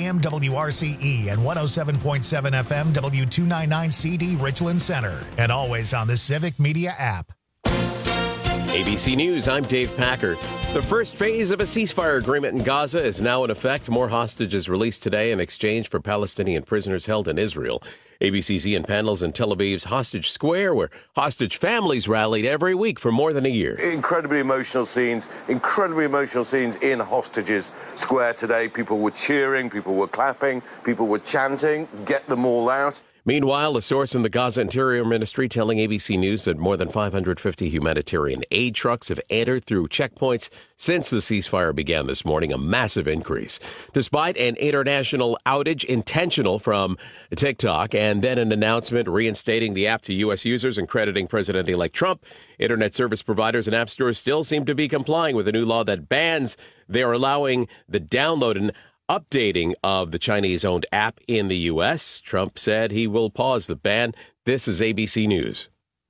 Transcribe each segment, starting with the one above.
AM WRCE and 107.7 FM W299 CD Richland Center. And always on the Civic Media app. ABC News, I'm Dave Packer. The first phase of a ceasefire agreement in Gaza is now in effect. More hostages released today in exchange for Palestinian prisoners held in Israel. ABC's Ian Panels in Tel Aviv's Hostage Square, where hostage families rallied every week for more than a year. Incredibly emotional scenes in Hostages Square today. People were cheering, people were clapping, people were chanting, get them all out. Meanwhile, a source in the Gaza Interior Ministry telling ABC News that more than 550 humanitarian aid trucks have entered through checkpoints since the ceasefire began this morning, a massive increase. Despite an international outage intentional from TikTok and then an announcement reinstating the app to U.S. users and crediting President-elect Trump, internet service providers and app stores still seem to be complying with a new law that bans they're allowing the download and updating of the Chinese-owned app in the U.S. Trump said he will pause the ban. This is ABC News.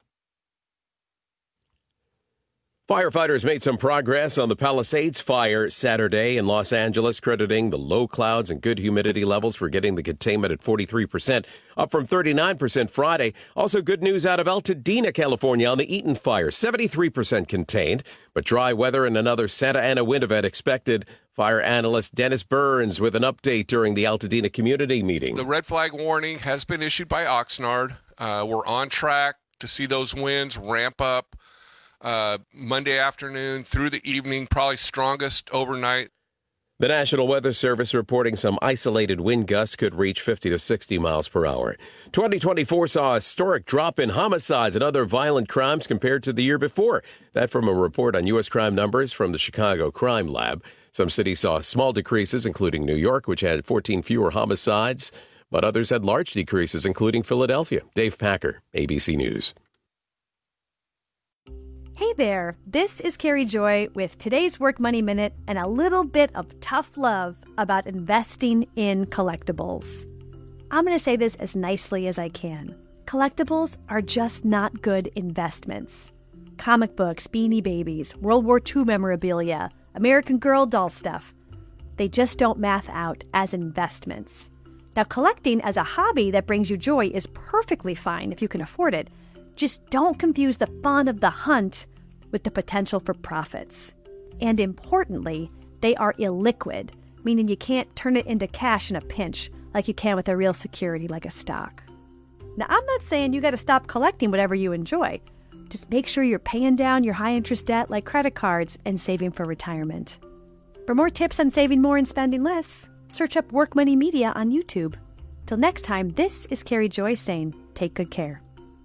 Firefighters made some progress on the Palisades fire Saturday in Los Angeles, crediting the low clouds and good humidity levels for getting the containment at 43%, up from 39% Friday. Also good news out of Altadena, California on the Eaton fire, 73% contained, but dry weather and another Santa Ana wind event expected. Fire analyst Dennis Burns with an update during the Altadena community meeting. The red flag warning has been issued by Oxnard. We're on track to see those winds ramp up Monday afternoon through the evening, probably strongest overnight. The National Weather Service reporting some isolated wind gusts could reach 50 to 60 miles per hour. 2024 saw a historic drop in homicides and other violent crimes compared to the year before. That from a report on U.S. crime numbers from the Chicago Crime Lab. Some cities saw small decreases, including New York, which had 14 fewer homicides, but others had large decreases, including Philadelphia. Dave Packer, ABC News. Hey there, this is Carrie Joy with today's Work Money Minute and a little bit of tough love about investing in collectibles. I'm going to say this as nicely as I can. Collectibles are just not good investments. Comic books, Beanie Babies, World War II memorabilia, American Girl doll stuff. They just don't math out as investments. Now, collecting as a hobby that brings you joy is perfectly fine if you can afford it. Just don't confuse the fun of the hunt with the potential for profits. And importantly, they are illiquid, meaning you can't turn it into cash in a pinch like you can with a real security like a stock. Now, I'm not saying you got to stop collecting whatever you enjoy. Just make sure you're paying down your high-interest debt like credit cards and saving for retirement. For more tips on saving more and spending less, search up Work Money Media on YouTube. Till next time, this is Carrie Joy saying, take good care.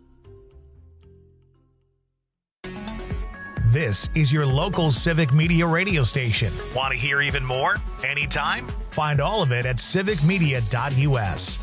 This is your local Civic Media radio station. Want to hear even more? Anytime? Find all of it at civicmedia.us.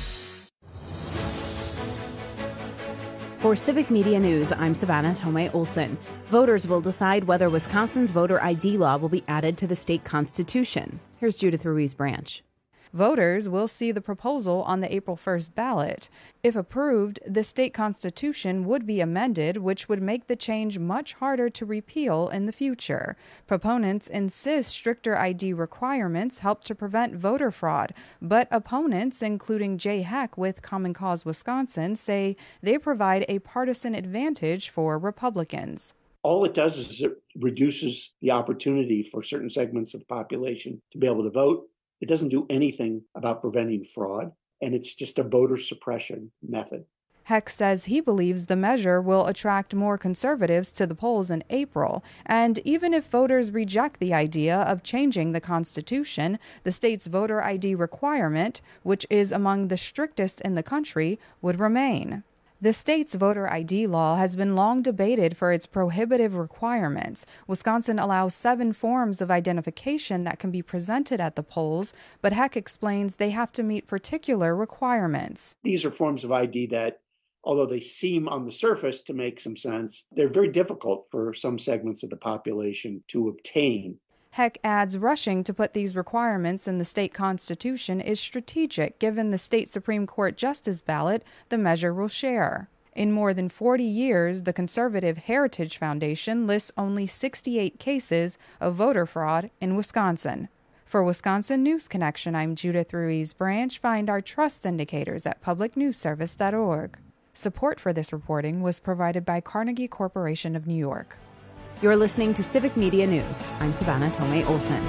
For Civic Media News, I'm Savannah Tomei Olson. Voters will decide whether Wisconsin's voter ID law will be added to the state constitution. Here's Judith Ruiz Branch. Voters will see the proposal on the April 1st ballot. If approved, the state constitution would be amended, which would make the change much harder to repeal in the future. Proponents insist stricter ID requirements help to prevent voter fraud, but opponents, including Jay Heck with Common Cause Wisconsin, say they provide a partisan advantage for Republicans. All it does is it reduces the opportunity for certain segments of the population to be able to vote. It doesn't do anything about preventing fraud, and it's just a voter suppression method. Heck says he believes the measure will attract more conservatives to the polls in April, and even if voters reject the idea of changing the Constitution, the state's voter ID requirement, which is among the strictest in the country, would remain. The state's voter ID law has been long debated for its prohibitive requirements. Wisconsin allows 7 forms of identification that can be presented at the polls, but Heck explains they have to meet particular requirements. These are forms of ID that, although they seem on the surface to make some sense, they're very difficult for some segments of the population to obtain. Heck adds rushing to put these requirements in the state constitution is strategic given the state Supreme Court justice ballot the measure will share. In more than 40 years, the conservative Heritage Foundation lists only 68 cases of voter fraud in Wisconsin. For Wisconsin News Connection, I'm Judith Ruiz Branch. Find our trust indicators at publicnewsservice.org. Support for this reporting was provided by Carnegie Corporation of New York. You're listening to Civic Media News. I'm Savannah Tomei Olson.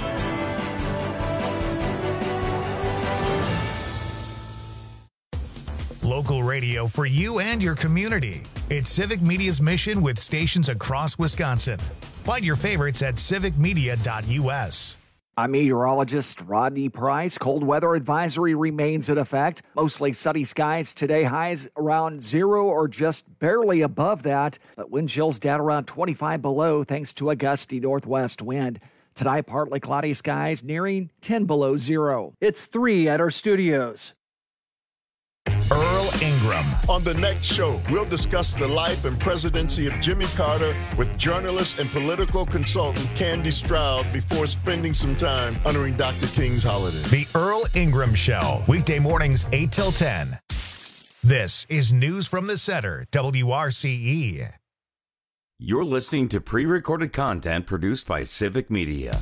Local radio for you and your community. It's Civic Media's mission with stations across Wisconsin. Find your favorites at civicmedia.us. I'm meteorologist Rodney Price. Cold weather advisory remains in effect. Mostly sunny skies today, highs around 0 or just barely above that. But wind chills down around 25 below thanks to a gusty northwest wind. Tonight, partly cloudy skies nearing 10 below 0. It's 3 at our studios. Earl Ingram. On the next show, we'll discuss the life and presidency of Jimmy Carter with journalist and political consultant Candy Stroud before spending some time honoring Dr. King's holiday. The Earl Ingram Show, weekday mornings 8 till 10. This is News from the Center, WRCE. You're listening to pre-recorded content produced by Civic Media.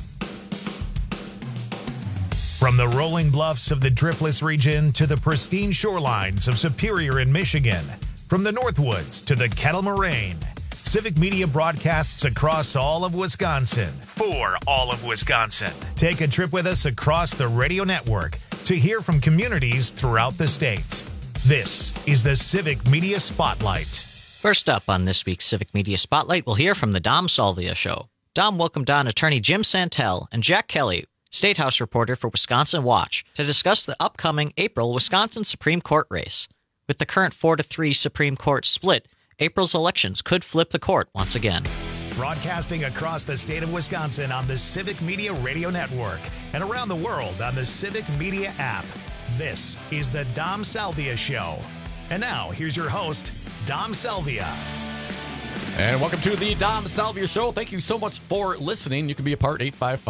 From the rolling bluffs of the Driftless region to the pristine shorelines of Superior in Michigan, from the Northwoods to the Kettle Moraine, Civic Media broadcasts across all of Wisconsin for all of Wisconsin. Take a trip with us across the radio network to hear from communities throughout the state. This is the Civic Media Spotlight. First up on this week's Civic Media Spotlight, we'll hear from the Dom Salvia Show. Dom welcomed on attorney Jim Santel and Jack Kelly, State House reporter for Wisconsin Watch, to discuss the upcoming April Wisconsin Supreme Court race. With the current 4-3 Supreme Court split, April's elections could flip the court once again. Broadcasting across the state of Wisconsin on the Civic Media Radio Network and around the world on the Civic Media app. This is the Dom Salvia Show. And now, here's your host, Dom Salvia. And welcome to the Dom Salvia Show. Thank you so much for listening. You can be a part,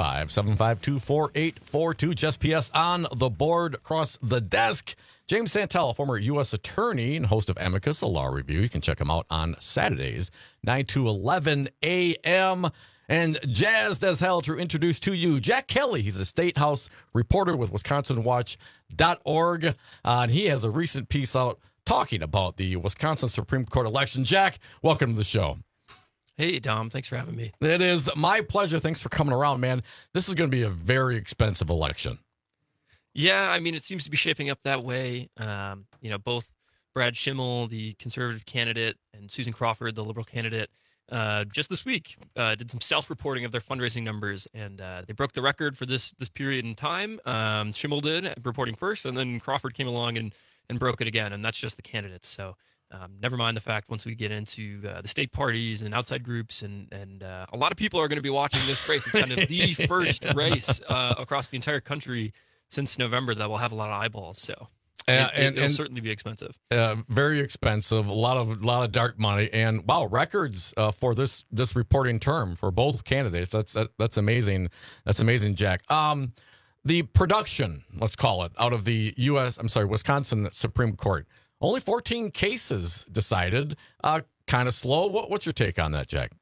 855-752-4842. Just PS on the board across the desk. James Santel, former U.S. attorney and host of Amicus, a law review. You can check him out on Saturdays, 9 to 11 a.m. And jazzed as hell to introduce to you Jack Kelly. He's a State House reporter with WisconsinWatch.org. And he has a recent piece out talking about the Wisconsin Supreme Court election. Jack, welcome to the show. Hey, Dom. Thanks for having me. It is my pleasure. Thanks for coming around, man. This is going to be a very expensive election. Yeah, I mean, it seems to be shaping up that way. Both Brad Schimmel, the conservative candidate, and Susan Crawford, the liberal candidate, just this week did some self-reporting of their fundraising numbers, and they broke the record for this period in time. Schimmel did, reporting first, and then Crawford came along and broke it again, and that's just the candidates. So never mind the fact once we get into the state parties and outside groups, and a lot of people are going to be watching this race. It's kind of the first race across the entire country since November that will have a lot of eyeballs. So it'll certainly be expensive. Very expensive, a lot of dark money, and wow, records for this reporting term for both candidates. That's amazing. That's amazing, Jack. The production, let's call it, out of the Wisconsin Supreme Court. Only 14 cases decided. Kind of slow. What's your take on that, Jack?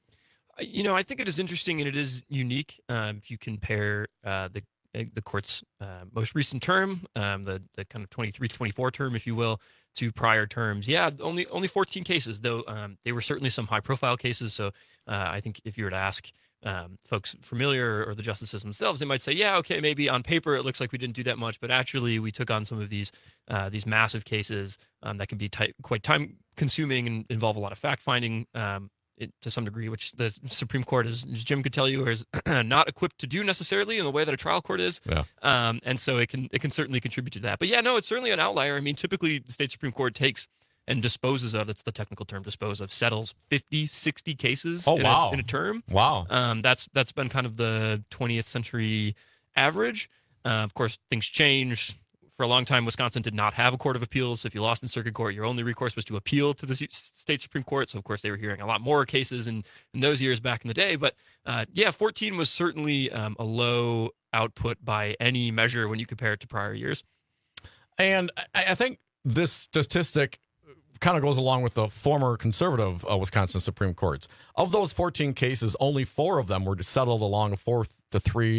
I think it is interesting and it is unique. If you compare the court's most recent term, the kind of 23-24 term, if you will, to prior terms. Yeah, only 14 cases, though they were certainly some high-profile cases. So I think if you were to ask folks familiar or the justices themselves, they might say, yeah, okay, maybe on paper it looks like we didn't do that much, but actually we took on some of these massive cases that can be quite time-consuming and involve a lot of fact-finding to some degree, which the Supreme Court, as Jim could tell you, is not equipped to do necessarily in the way that a trial court is. Yeah. And so it can certainly contribute to that. But yeah, no, it's certainly an outlier. I mean, typically the state Supreme Court takes and disposes of, that's the technical term, settles 50, 60 cases in a term. Wow. That's been kind of the 20th century average. Of course, things change. For a long time, Wisconsin did not have a court of appeals. So if you lost in circuit court, your only recourse was to appeal to the state Supreme Court. So, of course, they were hearing a lot more cases in those years back in the day. But, 14 was certainly a low output by any measure when you compare it to prior years. And I think this statistic kind of goes along with the former conservative Wisconsin Supreme Courts. Of those 14 cases, only 4 of them were settled along a 4-3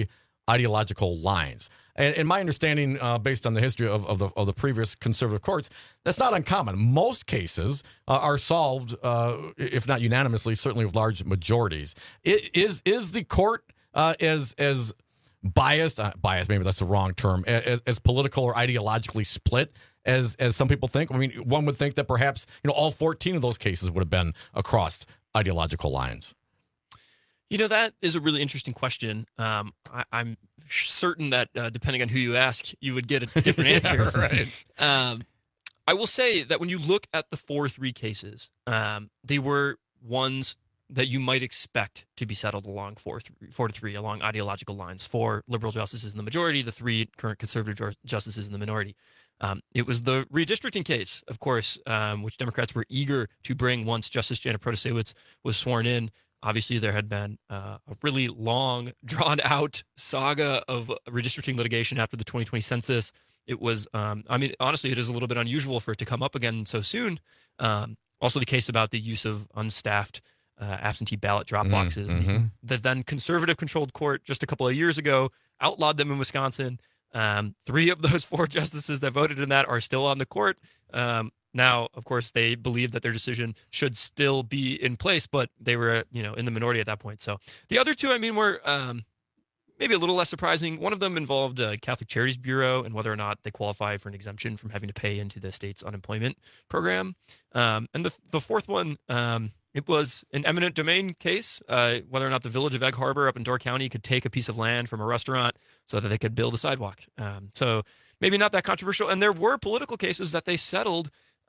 ideological lines. And my understanding, based on the history of the previous conservative courts, that's not uncommon. Most cases are solved, if not unanimously, certainly with large majorities. Is the court as biased, maybe that's the wrong term, as political or ideologically split as some people think? I mean, one would think that perhaps all 14 of those cases would have been across ideological lines. That is a really interesting question. I'm certain that depending on who you ask, you would get different answers. Right. I will say that when you look at the 4-3 cases, they were ones that you might expect to be settled along 4-3 along ideological lines. 4 liberal justices in the majority, the 3 current conservative justices in the minority. It was the redistricting case, of course, which Democrats were eager to bring once Justice Janet Protasiewicz was sworn in. Obviously, there had been a really long, drawn-out saga of redistricting litigation after the 2020 census. It was, honestly, it is a little bit unusual for it to come up again so soon. Also, the case about the use of unstaffed absentee ballot drop boxes. Mm-hmm. The then conservative-controlled court just a couple of years ago outlawed them in Wisconsin. 3 of those 4 justices that voted in that are still on the court. Now, of course, they believe that their decision should still be in place, but they were, in the minority at that point. So the other 2, were maybe a little less surprising. One of them involved Catholic Charities Bureau and whether or not they qualify for an exemption from having to pay into the state's unemployment program. And the fourth one, it was an eminent domain case, whether or not the village of Egg Harbor up in Door County could take a piece of land from a restaurant so that they could build a sidewalk. So maybe not that controversial. And there were political cases that they settled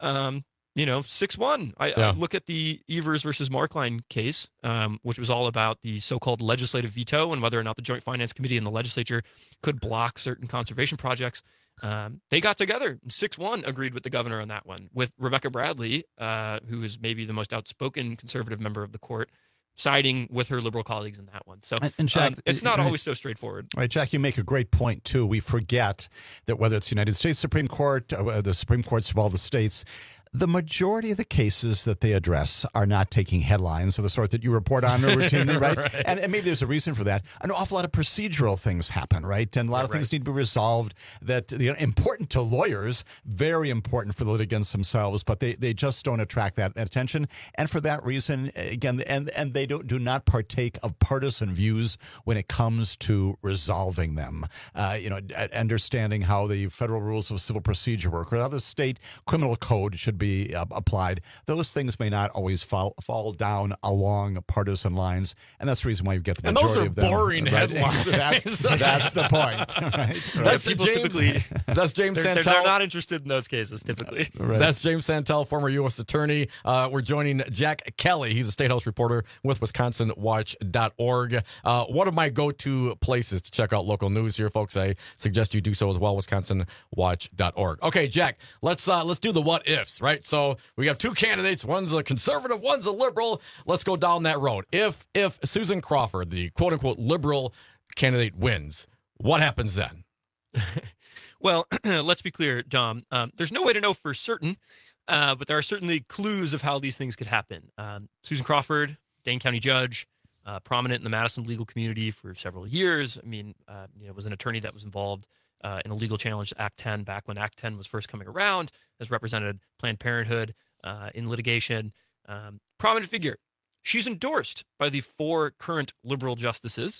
6-1. I look at the Evers versus Markline case, which was all about the so-called legislative veto and whether or not the Joint Finance Committee and the legislature could block certain conservation projects. They got together. 6-1 agreed with the governor on that one, with Rebecca Bradley, who is maybe the most outspoken conservative member of the court, siding with her liberal colleagues in that one. So and Jack, it's not always so straightforward. Right, Jack, you make a great point, too. We forget that whether it's the United States Supreme Court, the Supreme Courts of all the states, the majority of the cases that they address are not taking headlines of the sort that you report on routinely, right? Right. And maybe there's a reason for that. An awful lot of procedural things happen, right? And a lot of things need to be resolved that important to lawyers, very important for the litigants themselves, but they just don't attract that attention. And for that reason, again, and they do not partake of partisan views when it comes to resolving them. Understanding how the federal rules of civil procedure work or how the state criminal code should be applied. Those things may not always fall down along partisan lines, and that's the reason why you get the majority of them. And those are boring headlines. That's the point. Right? That's James Santel. They're not interested in those cases, typically. Right. That's James Santel, former U.S. attorney. We're joining Jack Kelly. He's a State House reporter with WisconsinWatch.org. One of my go-to places to check out local news here, folks. I suggest you do so as well, WisconsinWatch.org. Okay, Jack, let's do the what ifs, right? So we have 2 candidates. One's a conservative, one's a liberal. Let's go down that road. If Susan Crawford, the quote-unquote liberal candidate, wins, what happens then? Well, let's be clear, Dom. There's no way to know for certain, but there are certainly clues of how these things could happen. Susan Crawford, Dane County judge, prominent in the Madison legal community for several years. Was an attorney that was involved in a legal challenge to Act 10 back when Act 10 was first coming around, has represented Planned Parenthood in litigation. Prominent figure. She's endorsed by the 4 current liberal justices.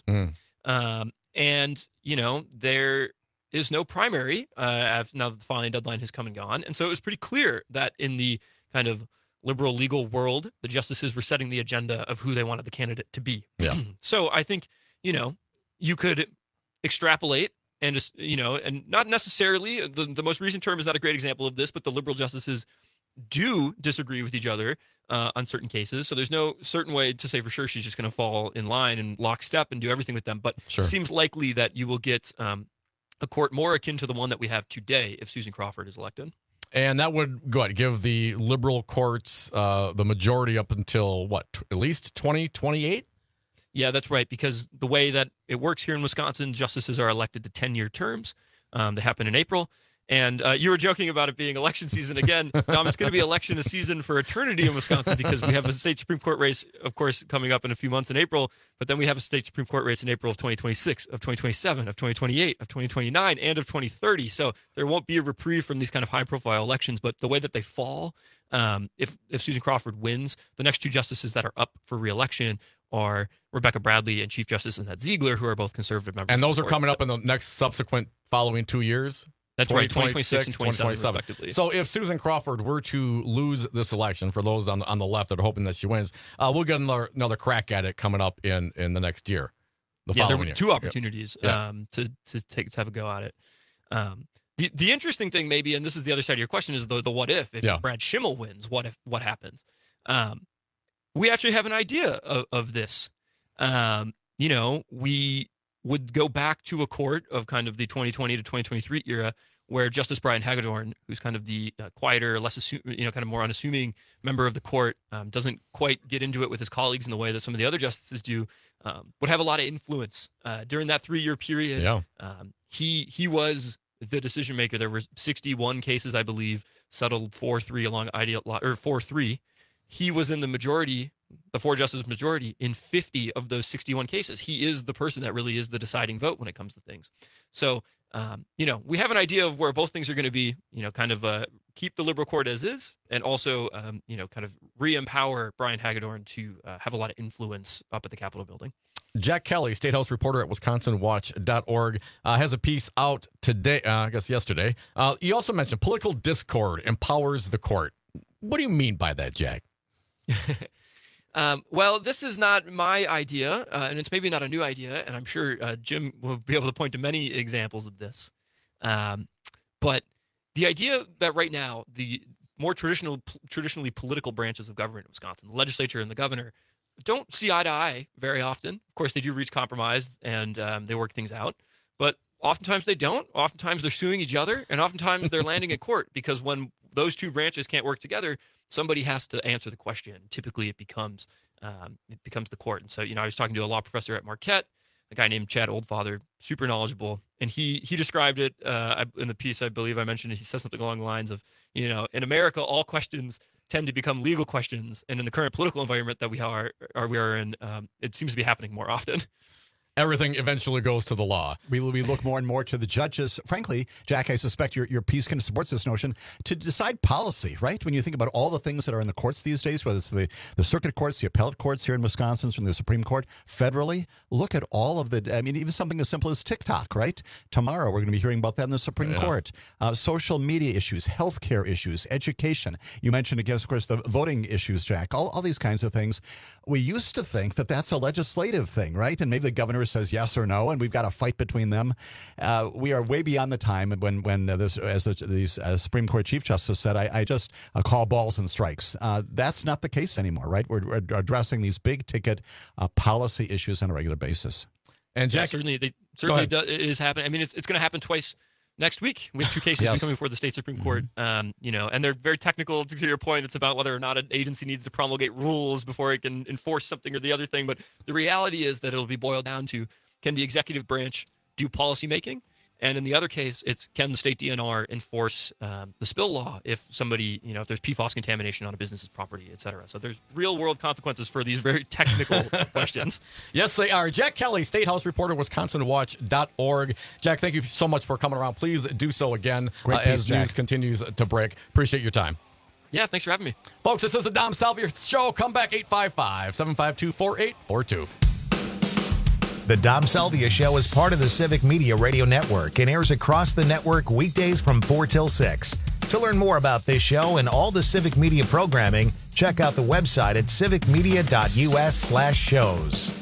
And, there is no primary now that the filing deadline has come and gone. And so it was pretty clear that in the kind of liberal legal world, the justices were setting the agenda of who they wanted the candidate to be. Yeah. So I think, you could extrapolate and just, and not necessarily, the most recent term is not a great example of this, but the liberal justices do disagree with each other on certain cases. So there's no certain way to say for sure she's just going to fall in line and lockstep and do everything with them. But Sure. It seems likely that you will get a court more akin to the one that we have today if Susan Crawford is elected. And that would give the liberal courts the majority up until, at least 2028? Yeah, that's right, because the way that it works here in Wisconsin, justices are elected to 10-year terms. They happen in April. And you were joking about it being election season again. Dom, it's going to be election season for eternity in Wisconsin because we have a state Supreme Court race, of course, coming up in a few months in April. But then we have a state Supreme Court race in April of 2026, of 2027, of 2028, of 2029, and of 2030. So there won't be a reprieve from these kind of high-profile elections. But the way that they fall, if Susan Crawford wins, the next two justices that are up for re-election are Rebecca Bradley and Chief Justice Annette Ziegler, who are both conservative members. And those are coming up in the next subsequent following 2 years? That's right, 2026 and 2027, respectively. So if Susan Crawford were to lose this election, for those on the left that are hoping that she wins, we'll get another crack at it coming up in the next year. There were two opportunities to have a go at it. The interesting thing, maybe, and this is the other side of your question, is the what if Brad Schimmel wins? What happens? We actually have an idea of this. We would go back to a court of kind of the 2020 to 2023 era where Justice Brian Hagedorn, who's kind of the quieter, less kind of more unassuming member of the court, doesn't quite get into it with his colleagues in the way that some of the other justices do, would have a lot of influence during that 3-year period. Yeah. He was the decision maker. There were 61 cases, I believe, settled 4-3 along or 4-3. He was in the majority, the 4 justices majority, in 50 of those 61 cases. He is the person that really is the deciding vote when it comes to things. So, we have an idea of where both things are going to be, kind of keep the liberal court as is, and also, kind of re-empower Brian Hagedorn to have a lot of influence up at the Capitol building. Jack Kelly, State House reporter at WisconsinWatch.org, has a piece out today, yesterday. You also mentioned political discord empowers the court. What do you mean by that, Jack? Well, this is not my idea, and it's maybe not a new idea, and I'm sure Jim will be able to point to many examples of this. But the idea that right now, the more traditionally political branches of government in Wisconsin, the legislature and the governor, don't see eye to eye very often. Of course, they do reach compromise, and they work things out. But oftentimes they don't. Oftentimes they're suing each other, and oftentimes they're landing at court, because when those two branches can't work together, somebody has to answer the question. Typically, it becomes the court. And so, I was talking to a law professor at Marquette, a guy named Chad Oldfather, super knowledgeable, and he described it in the piece. I believe I mentioned it. He said something along the lines of, in America, all questions tend to become legal questions, and in the current political environment that we are in, it seems to be happening more often. Everything eventually goes to the law. We look more and more to the judges. Frankly, Jack, I suspect your piece kind of supports this notion to decide policy, right? When you think about all the things that are in the courts these days, whether it's the circuit courts, the appellate courts here in Wisconsin, from the Supreme Court, federally, look at all of even something as simple as TikTok, right? Tomorrow, we're going to be hearing about that in the Supreme Court. Social media issues, healthcare issues, education. You mentioned, again, of course, the voting issues, Jack, all these kinds of things. We used to think that that's a legislative thing, right? And maybe the governor says yes or no, and we've got a fight between them. We are way beyond the time when the Supreme Court Chief Justice said, I just call balls and strikes. That's not the case anymore, right? We're addressing these big ticket policy issues on a regular basis. And Jack, certainly it is happening. I mean, it's going to happen twice next week. We have 2 cases coming before the state Supreme Court, and they're very technical. To your point, it's about whether or not an agency needs to promulgate rules before it can enforce something or the other thing. But the reality is that it'll be boiled down to, can the executive branch do policy making? And in the other case, it's, can the state DNR enforce the spill law if somebody, if there's PFAS contamination on a business's property, et cetera. So there's real world consequences for these very technical questions. Yes, they are. Jack Kelly, State House reporter, WisconsinWatch.org. Jack, thank you so much for coming around. Please do so again as news continues to break. Appreciate your time. Yeah, thanks for having me. Folks, this is the Dom Salvia Show. Come back 855-752-4842. The Dom Salvia Show is part of the Civic Media Radio Network and airs across the network weekdays from 4 till 6. To learn more about this show and all the Civic Media programming, check out the website at civicmedia.us/shows.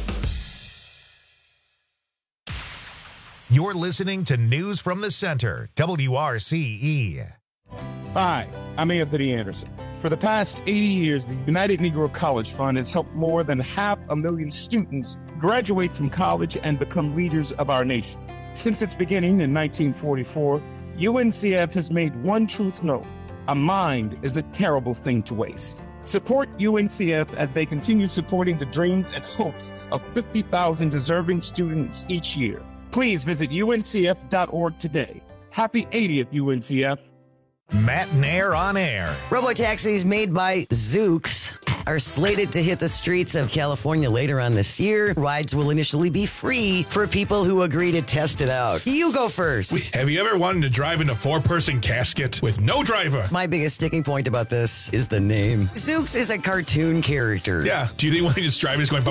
You're listening to News from the Center, WRCE. Hi, I'm Anthony Anderson. For the past 80 years, the United Negro College Fund has helped more than 500,000 students graduate from college and become leaders of our nation. Since its beginning in 1944, UNCF has made one truth known: a mind is a terrible thing to waste. Support UNCF as they continue supporting the dreams and hopes of 50,000 deserving students each year. Please visit uncf.org today. Happy 80th, UNCF. Matt Nair on air. Robotaxis made by Zoox are slated to hit the streets of California later on this year. Rides will initially be free for people who agree to test it out. You go first. Have you ever wanted to drive in a 4-person casket with no driver? My biggest sticking point about this is the name. Zoox is a cartoon character. Yeah. Do you think when you just drive, it's going...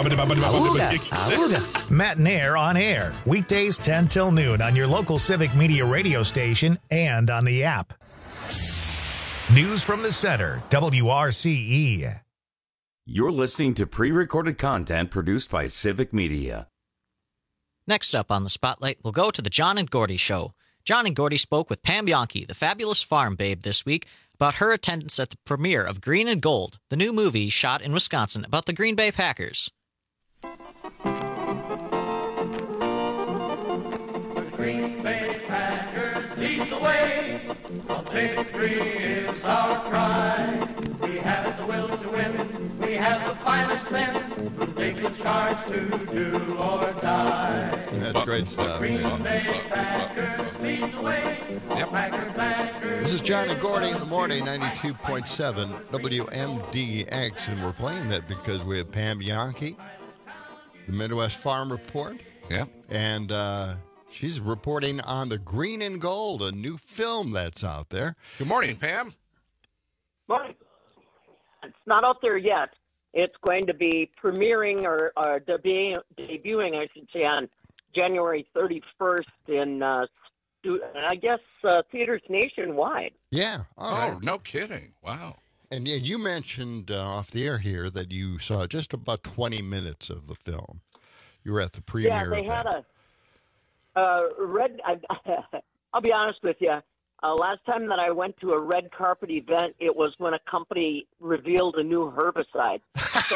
Awooga. Matt Nair on air. Weekdays 10 till noon on your local Civic Media radio station and on the app. News from the center, WRCE. You're listening to pre-recorded content produced by Civic Media. Next up on the Spotlight, we'll go to the John and Gordy Show. John and Gordy spoke with Pam Bianchi, the fabulous farm babe, this week about her attendance at the premiere of Green and Gold, the new movie shot in Wisconsin about the Green Bay Packers. The Green Bay Packers lead the way. A victory is our cry. We have the will to win. We have the finest men who take the charge to do or die. That's great stuff. Green Bay Packers lead the way. Packers. This is John and Gordy in the morning, 92.7 WMDX, and we're playing that because we have Pam Bianchi, the Midwest Farm Report. Yeah. And she's reporting on the Green and Gold, a new film that's out there. Good morning, Pam. Morning. It's not out there yet. It's going to be premiering or debuting, I should say, on January 31st in, I guess, theaters nationwide. Yeah. All right. Oh, no kidding. Wow. And yeah, you mentioned off the air here that you saw just about 20 minutes of the film. You were at the premiere. Yeah, they had a red. I'll be honest with you. Last time that I went to a red carpet event, it was when a company revealed a new herbicide. So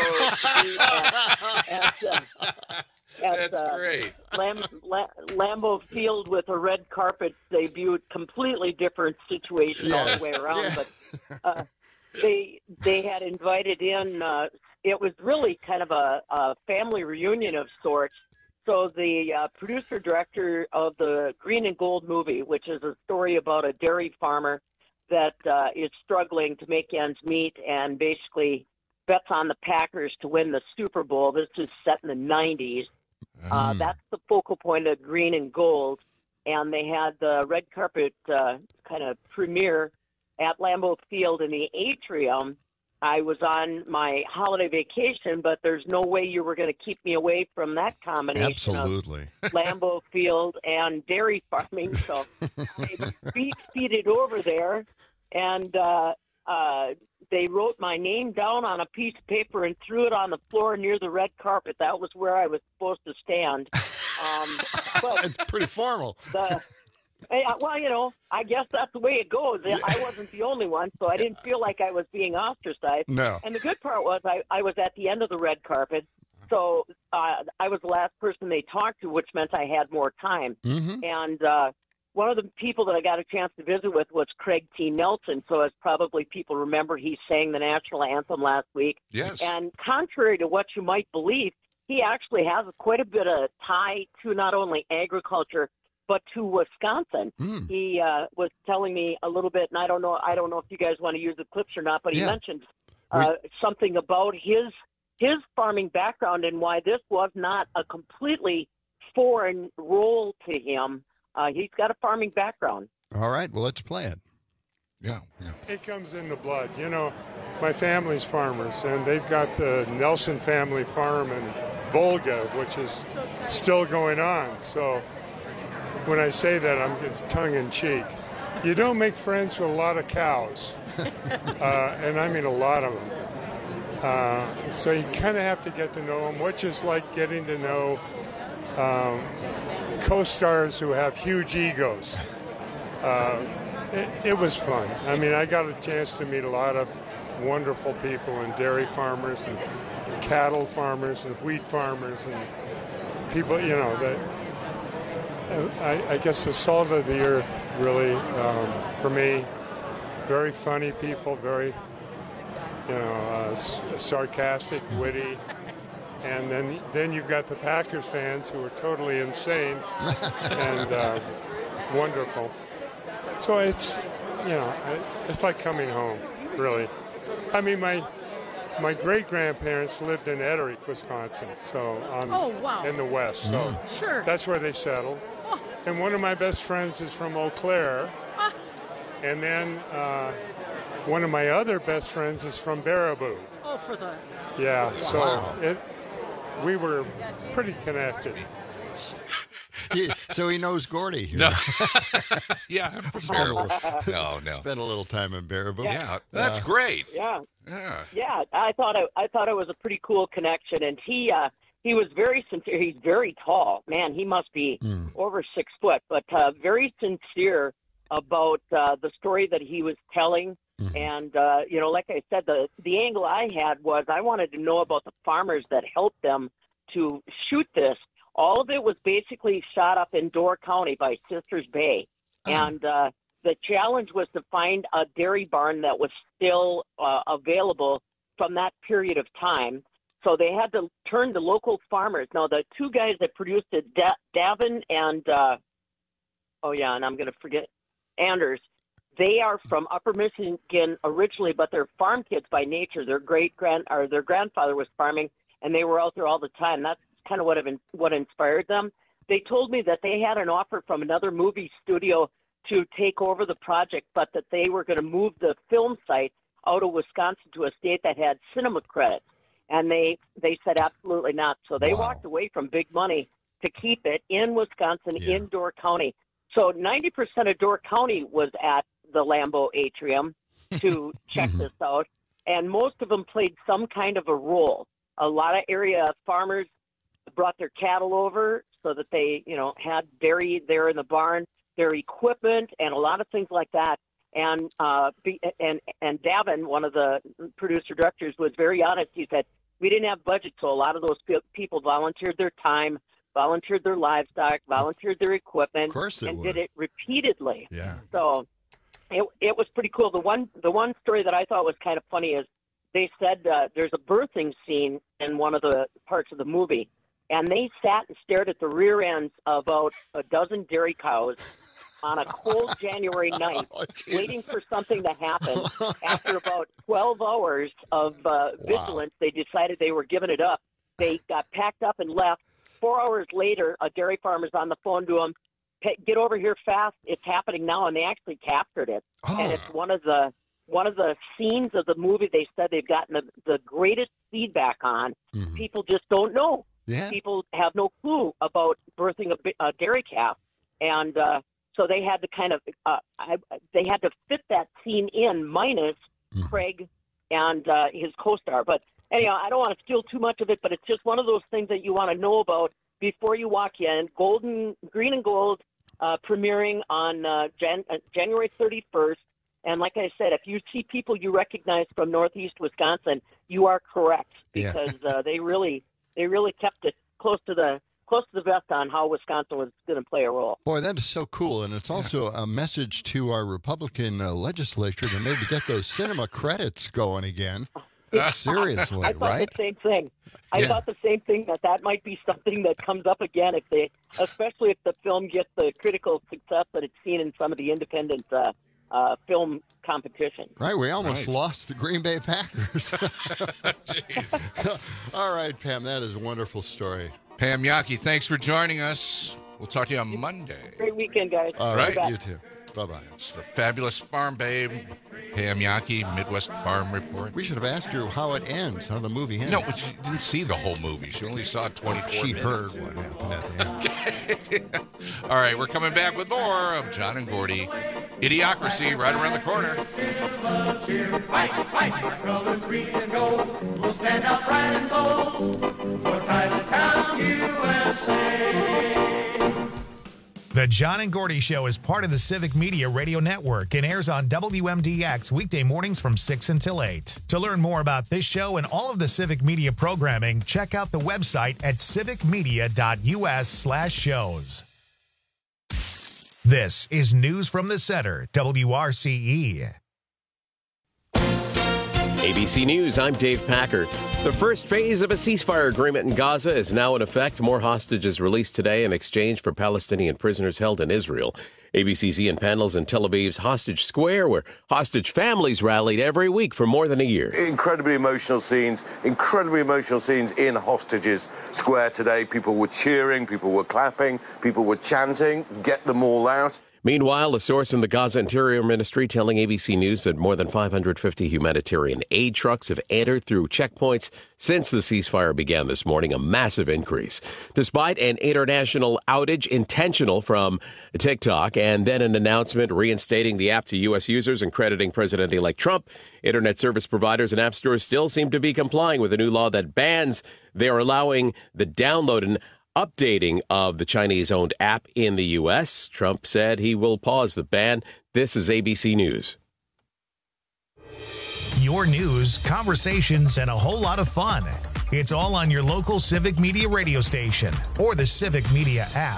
that's great. Lambeau Field with a red carpet debuted, completely different situation all the way around. Yes. But they had invited in. It was really kind of a family reunion of sorts. So the producer-director of the Green and Gold movie, which is a story about a dairy farmer that is struggling to make ends meet and basically bets on the Packers to win the Super Bowl. This is set in the 90s. That's the focal point of Green and Gold. And they had the red carpet kind of premiere at Lambeau Field in the atrium. I was on my holiday vacation, but there's no way you were going to keep me away from that combination Absolutely. of Lambeau Field and dairy farming. So I beat over there, and they wrote my name down on a piece of paper and threw it on the floor near the red carpet. That was where I was supposed to stand. But it's pretty formal. Well, you know, I guess that's the way it goes. I wasn't the only one, so I didn't feel like I was being ostracized. No. And the good part was I was at the end of the red carpet, so I was the last person they talked to, which meant I had more time. Mm-hmm. And one of the people that I got a chance to visit with was Craig T. Nelson. So as probably people remember, he sang the national anthem last week. Yes. And contrary to what you might believe, he actually has quite a bit of tie to not only agriculture, but to Wisconsin. He was telling me a little bit, and I don't know if you guys want to use the clips or not, but he mentioned something about his farming background and why this was not a completely foreign role to him. He's got a farming background. All right, well, let's play it. Yeah. It comes in the blood. You know, my family's farmers, and they've got the Nelson family farm in Volga, which is still going on. So when I say that, it's tongue-in-cheek. You don't make friends with a lot of cows, and I mean a lot of them. So you kind of have to get to know them, which is like getting to know co-stars who have huge egos. It was fun. I mean, I got a chance to meet a lot of wonderful people, and dairy farmers and cattle farmers and wheat farmers and people, you know, that I guess the salt of the earth, really, for me. Very funny people, very, you know, sarcastic, witty. And then you've got the Packers fans who are totally insane. And wonderful. So it's, it's like coming home, really. I mean, my great-grandparents lived in Etterick, Wisconsin, so in the west. So Sure. that's where they settled. Oh. And one of my best friends is from Eau Claire. And then one of my other best friends is from Baraboo. Oh, for the... Yeah, Wow. so we were pretty connected. So he knows Gordy here. No. Yeah, I'm from Baraboo. No. Spent a little time in Baraboo. Yeah, that's great. Yeah. Yeah. I thought it was a pretty cool connection, and he was very sincere. He's very tall, man. He must be over 6 foot, but very sincere about the story that he was telling. And like I said, the angle I had was I wanted to know about the farmers that helped them to shoot this. All of it was basically shot up in Door County by Sisters Bay. And the challenge was to find a dairy barn that was still available from that period of time. So they had to turn to local farmers. Now, the two guys that produced it, Davin and, and I'm going to forget, Anders, they are from Upper Michigan originally, but they're farm kids by nature. Their grandfather was farming, and they were out there all the time. That's kind of what inspired them. They told me that they had an offer from another movie studio to take over the project, but that they were going to move the film site out of Wisconsin to a state that had cinema credits. And they said absolutely not. So they walked away from big money to keep it in Wisconsin, in Door County. So 90% of Door County was at the Lambeau Atrium to check this out. And most of them played some kind of a role. A lot of area farmers brought their cattle over so that they, had dairy there in the barn, their equipment, and a lot of things like that. And Davin, one of the producer directors, was very honest. He said, we didn't have budget, so a lot of those people volunteered their time, volunteered their livestock, volunteered their equipment, did it repeatedly. Yeah. So it was pretty cool. The one story that I thought was kind of funny is they said there's a birthing scene in one of the parts of the movie, and they sat and stared at the rear ends of about a dozen dairy cows on a cold January night, waiting for something to happen. After about 12 hours of vigilance, they decided they were giving it up. They got packed up and left. 4 hours later, a dairy farmer's on the phone to them, get over here fast, it's happening now, and they actually captured it. And it's one of the scenes of the movie they said they've gotten the greatest feedback on. People just don't know. Yeah. People have no clue about birthing a dairy calf. And so they had to kind of they had to fit that scene in minus Craig and his co-star. But anyhow, I don't want to steal too much of it, but it's just one of those things that you want to know about before you walk in. Green and Gold premiering on January 31st. And like I said, if you see people you recognize from Northeast Wisconsin, you are correct, because they really kept it close to the vest on how Wisconsin was going to play a role. Boy, that is so cool. And it's also a message to our Republican legislature to maybe get those cinema credits going again. Seriously, I thought right? the same thing. I thought the same thing, that might be something that comes up again, especially if the film gets the critical success that it's seen in some of the independent film competition. Right, we almost lost the Green Bay Packers. All right, Pam, that is a wonderful story. Pam Yockey, thanks for joining us. We'll talk to you on Monday. Great weekend, guys. All right, you too. Bye-bye. It's the fabulous farm babe, Pam Yockey, Midwest Farm Report. We should have asked her how it ends, how the movie ends. No, but she didn't see the whole movie. She only saw 24 She minutes. heard what happened at the end. All right, we're coming back with more of John and Gordy. Idiocracy right around the corner. We'll stand out bright and bold for Titletown, USA. The John and Gordy Show is part of the Civic Media Radio Network and airs on WMDX weekday mornings from 6 until 8. To learn more about this show and all of the Civic Media programming, check out the website at civicmedia.us/shows. This is News from the Center, WRCE. ABC News, I'm Dave Packard. The first phase of a ceasefire agreement in Gaza is now in effect. More hostages released today in exchange for Palestinian prisoners held in Israel. ABC's Ian Panels in Tel Aviv's Hostage Square, where hostage families rallied every week for more than a year. Incredibly emotional scenes in Hostages Square today. People were cheering, people were clapping, people were chanting, get them all out. Meanwhile, a source in the Gaza Interior Ministry telling ABC News that more than 550 humanitarian aid trucks have entered through checkpoints since the ceasefire began this morning, a massive increase. Despite an international outage intentional from TikTok and then an announcement reinstating the app to U.S. users and crediting President-elect Trump, internet service providers and app stores still seem to be complying with a new law that bans their allowing the download and updating of the Chinese-owned app in the U.S. Trump said he will pause the ban. This is ABC News. Your news, conversations, and a whole lot of fun. It's all on your local Civic Media radio station or the Civic Media app.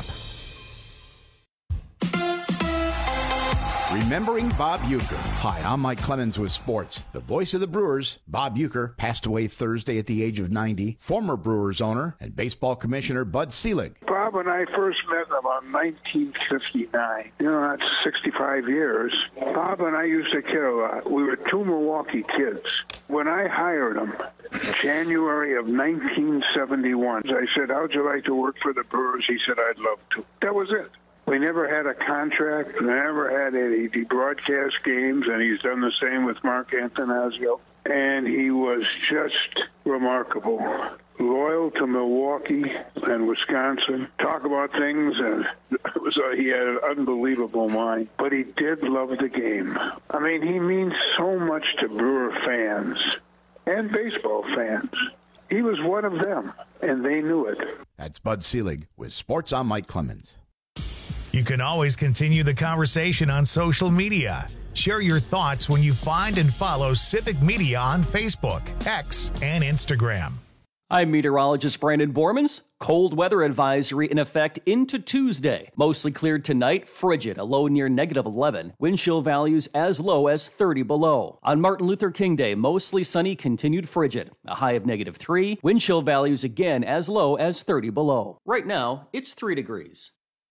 Remembering Bob Uecker. Hi, I'm Mike Clemens with sports. The voice of the Brewers, Bob Uecker, passed away Thursday at the age of 90. Former Brewers owner and baseball commissioner Bud Selig. Bob and I first met about 1959. That's 65 years. Bob and I used to kid a lot. We were two Milwaukee kids. When I hired him, January of 1971, I said, how'd you like to work for the Brewers? He said, I'd love to. That was it. We never had a contract, never had any broadcast games, and he's done the same with Mark Antanasio. And he was just remarkable. Loyal to Milwaukee and Wisconsin. Talk about things, and he had an unbelievable mind. But he did love the game. I mean, he means so much to Brewer fans and baseball fans. He was one of them, and they knew it. That's Bud Selig with Sports. I'm Mike Clemens. You can always continue the conversation on social media. Share your thoughts when you find and follow Civic Media on Facebook, X, and Instagram. I'm meteorologist Brandon Bormans. Cold weather advisory in effect into Tuesday. Mostly cleared tonight, frigid, a low near -11. Wind chill values as low as 30 below. On Martin Luther King Day, mostly sunny, continued frigid. A high of -3. Wind chill values again as low as 30 below. Right now, it's 3 degrees.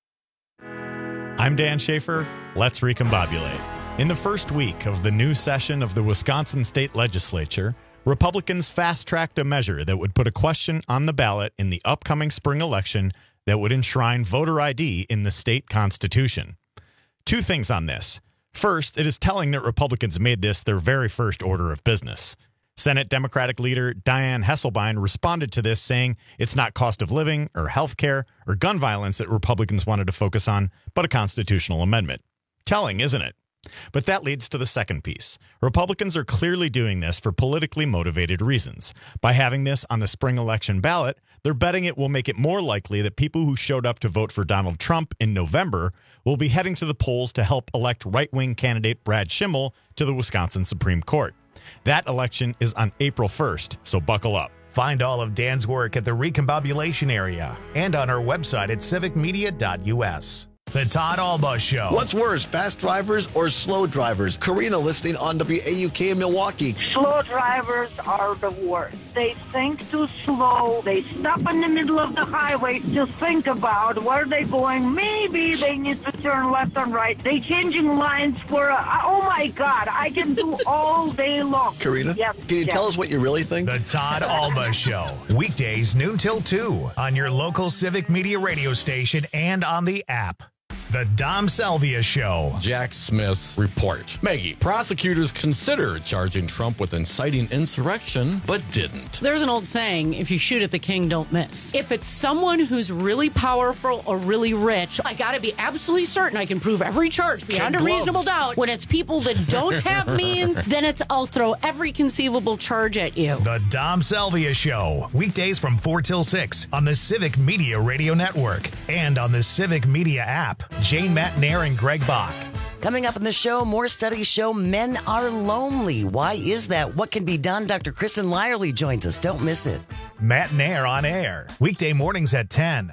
I'm Dan Schaefer. Let's recombobulate. In the first week of the new session of the Wisconsin State Legislature, Republicans fast-tracked a measure that would put a question on the ballot in the upcoming spring election that would enshrine voter ID in the state constitution. Two things on this. First, it is telling that Republicans made this their very first order of business. Senate Democratic leader Dianne Hesselbein responded to this saying it's not cost of living or health care or gun violence that Republicans wanted to focus on, but a constitutional amendment. Telling, isn't it? But that leads to the second piece. Republicans are clearly doing this for politically motivated reasons. By having this on the spring election ballot, they're betting it will make it more likely that people who showed up to vote for Donald Trump in November will be heading to the polls to help elect right-wing candidate Brad Schimmel to the Wisconsin Supreme Court. That election is on April 1st, so buckle up. Find all of Dan's work at the Recombobulation area and on our website at civicmedia.us. The Todd Alba Show. What's worse, fast drivers or slow drivers? Karina listening on WAUK in Milwaukee. Slow drivers are the worst. They think too slow. They stop in the middle of the highway to think about where they're going. Maybe they need to turn left and right. They changing lines for oh my God, I can do all day long. Karina, yes, can you tell us what you really think? The Todd Alba Show. Weekdays noon till 2 on your local Civic Media radio station and on the app. The Dom Salvia Show. Jack Smith's report. Maggie, prosecutors considered charging Trump with inciting insurrection, but didn't. There's an old saying, if you shoot at the king, don't miss. If it's someone who's really powerful or really rich, I gotta be absolutely certain I can prove every charge beyond a reasonable doubt. When it's people that don't have means, then it's I'll throw every conceivable charge at you. The Dom Salvia Show. Weekdays from 4 till 6 on the Civic Media Radio Network and on the Civic Media app. Jane Matnair and Greg Bach. Coming up in the show, more studies show men are lonely. Why is that? What can be done? Dr. Kristen Lyerly joins us. Don't miss it. Matnair on air. Weekday mornings at 10.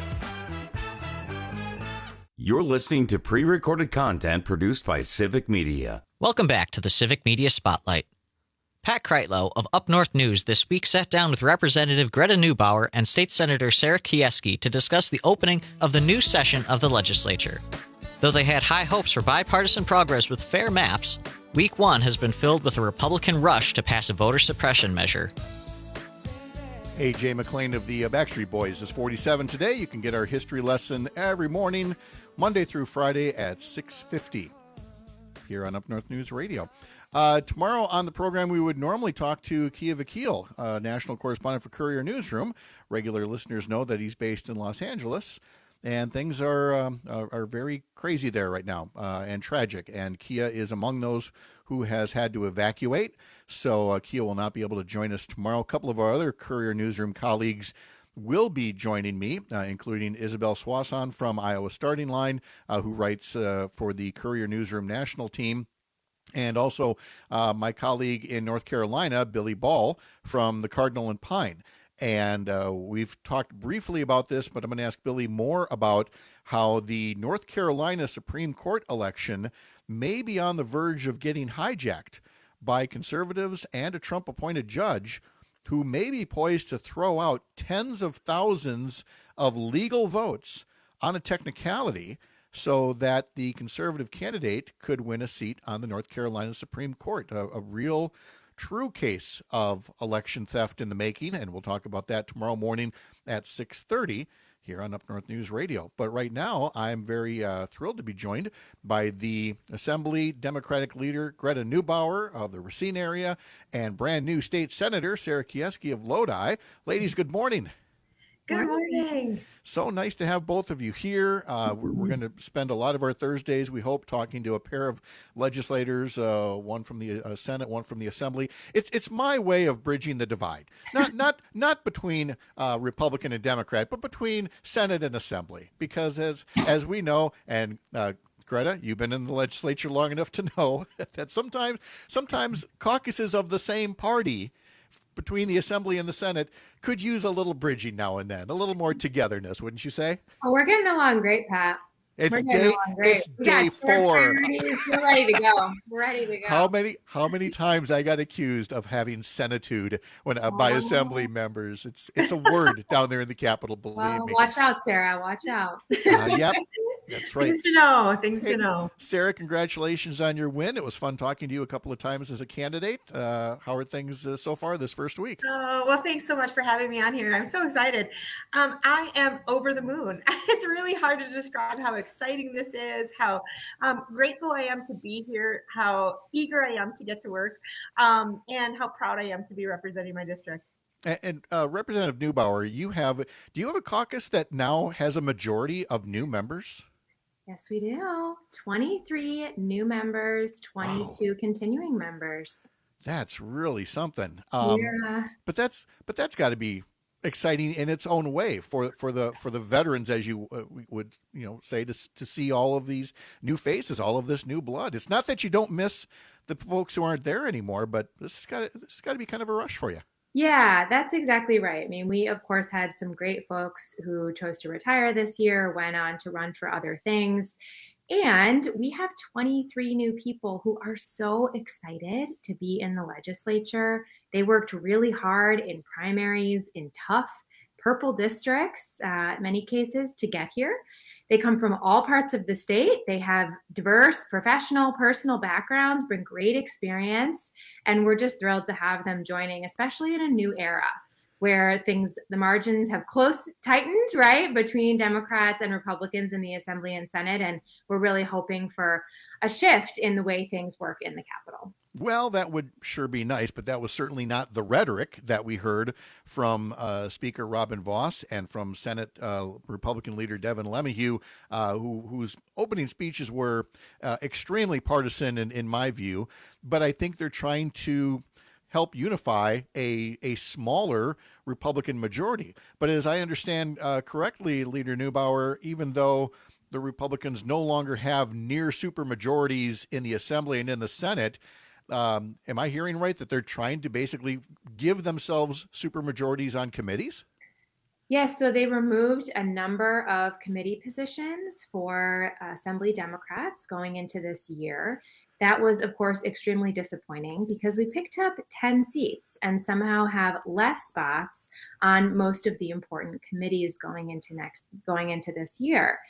You're listening to pre-recorded content produced by Civic Media. Welcome back to the Civic Media Spotlight. Pat Kreitlow of Up North News this week sat down with Representative Greta Neubauer and State Senator Sarah Kieski to discuss the opening of the new session of the legislature. Though they had high hopes for bipartisan progress with fair maps, Week 1 has been filled with a Republican rush to pass a voter suppression measure. A.J. McLean of the Backstreet Boys is 47 today. You can get our history lesson every morning, Monday through Friday at 6:50 here on Up North News Radio. Tomorrow on the program, we would normally talk to Kia Vakil, national correspondent for Courier Newsroom. Regular listeners know that he's based in Los Angeles, and things are very crazy there right now and tragic. And Kia is among those who has had to evacuate. So Kia will not be able to join us tomorrow. A couple of our other Courier Newsroom colleagues will be joining me, including Isabel Swanson from Iowa Starting Line, who writes for the Courier Newsroom national team. And also my colleague in North Carolina, Billy Ball, from the Cardinal and Pine. And we've talked briefly about this, but I'm going to ask Billy more about how the North Carolina Supreme Court election may be on the verge of getting hijacked by conservatives and a Trump-appointed judge who may be poised to throw out tens of thousands of legal votes on a technicality so that the conservative candidate could win a seat on the North Carolina Supreme Court. A real true case of election theft in the making, and we'll talk about that tomorrow morning at 6:30 here on Up North News Radio. But right now, I'm very thrilled to be joined by the Assembly Democratic leader Greta Neubauer of the Racine area and brand new state senator Sarah Kieski of Lodi. Ladies, good morning. Good morning. So nice to have both of you here. We're going to spend a lot of our Thursdays, we hope, talking to a pair of legislators, one from the Senate, one from the Assembly. It's my way of bridging the divide, not between Republican and Democrat, but between Senate and Assembly. Because as we know, and Greta, you've been in the legislature long enough to know that sometimes caucuses of the same party between the Assembly and the Senate could use a little bridging now and then, a little more togetherness, wouldn't you say? Oh, we're getting along great, Pat. It's day 4. We're ready to go. We're ready to go. How many times I got accused of having senitude by Assembly members? It's a word down there in the Capitol. Believe me. Watch out, Sarah. Watch out. Yep. That's right. Things to know. Sarah, congratulations on your win. It was fun talking to you a couple of times as a candidate. How are things so far this first week? Oh, well, thanks so much for having me on here. I'm so excited. I am over the moon. It's really hard to describe how exciting this is, how grateful I am to be here, how eager I am to get to work, and how proud I am to be representing my district. And Representative Neubauer, do you have a caucus that now has a majority of new members? Yes, we do. 23 new members, 22 continuing members. That's really something. Yeah. But that's got to be exciting in its own way for the veterans, as you would say, to see all of these new faces, all of this new blood. It's not that you don't miss the folks who aren't there anymore, but this has got to be kind of a rush for you. Yeah, that's exactly right. I mean, we, of course, had some great folks who chose to retire this year, went on to run for other things. And we have 23 new people who are so excited to be in the legislature. They worked really hard in primaries, in tough purple districts, in many cases, to get here. They come from all parts of the state. They have diverse professional, personal backgrounds, bring great experience, and we're just thrilled to have them joining, especially in a new era where the margins have tightened, right, between Democrats and Republicans in the Assembly and Senate, and we're really hoping for a shift in the way things work in the Capitol. Well, that would sure be nice, but that was certainly not the rhetoric that we heard from Speaker Robin Vos and from Senate Republican leader Devin LeMahieu, whose opening speeches were extremely partisan in my view. But I think they're trying to help unify a smaller Republican majority. But as I understand correctly, Leader Neubauer, even though the Republicans no longer have near supermajorities in the Assembly and in the Senate, am I hearing right that they're trying to basically give themselves supermajorities on committees? Yes, so they removed a number of committee positions for Assembly Democrats going into this year. That was, of course, extremely disappointing because we picked up 10 seats and somehow have less spots on most of the important committees going into this year.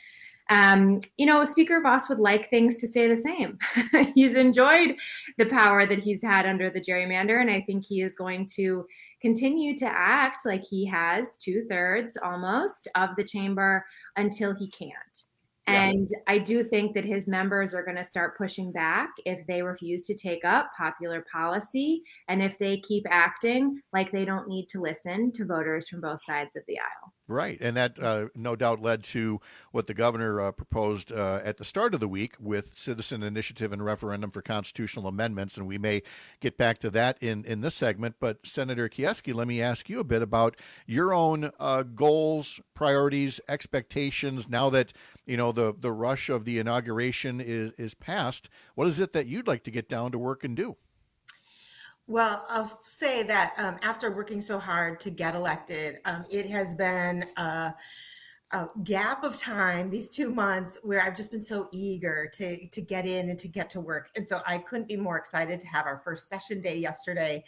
Speaker Voss would like things to stay the same. He's enjoyed the power that he's had under the gerrymander, and I think he is going to continue to act like he has 2/3 almost of the chamber until he can't. And I do think that his members are going to start pushing back if they refuse to take up popular policy and if they keep acting like they don't need to listen to voters from both sides of the aisle. Right. And that no doubt led to what the governor proposed at the start of the week with citizen initiative and referendum for constitutional amendments. And we may get back to that in this segment. But Senator Kieski, let me ask you a bit about your own goals, priorities, expectations now that, the rush of the inauguration is past. What is it that you'd like to get down to work and do? Well, I'll say that after working so hard to get elected, it has been a gap of time, these 2 months, where I've just been so eager to get in and to get to work. And so I couldn't be more excited to have our first session day yesterday.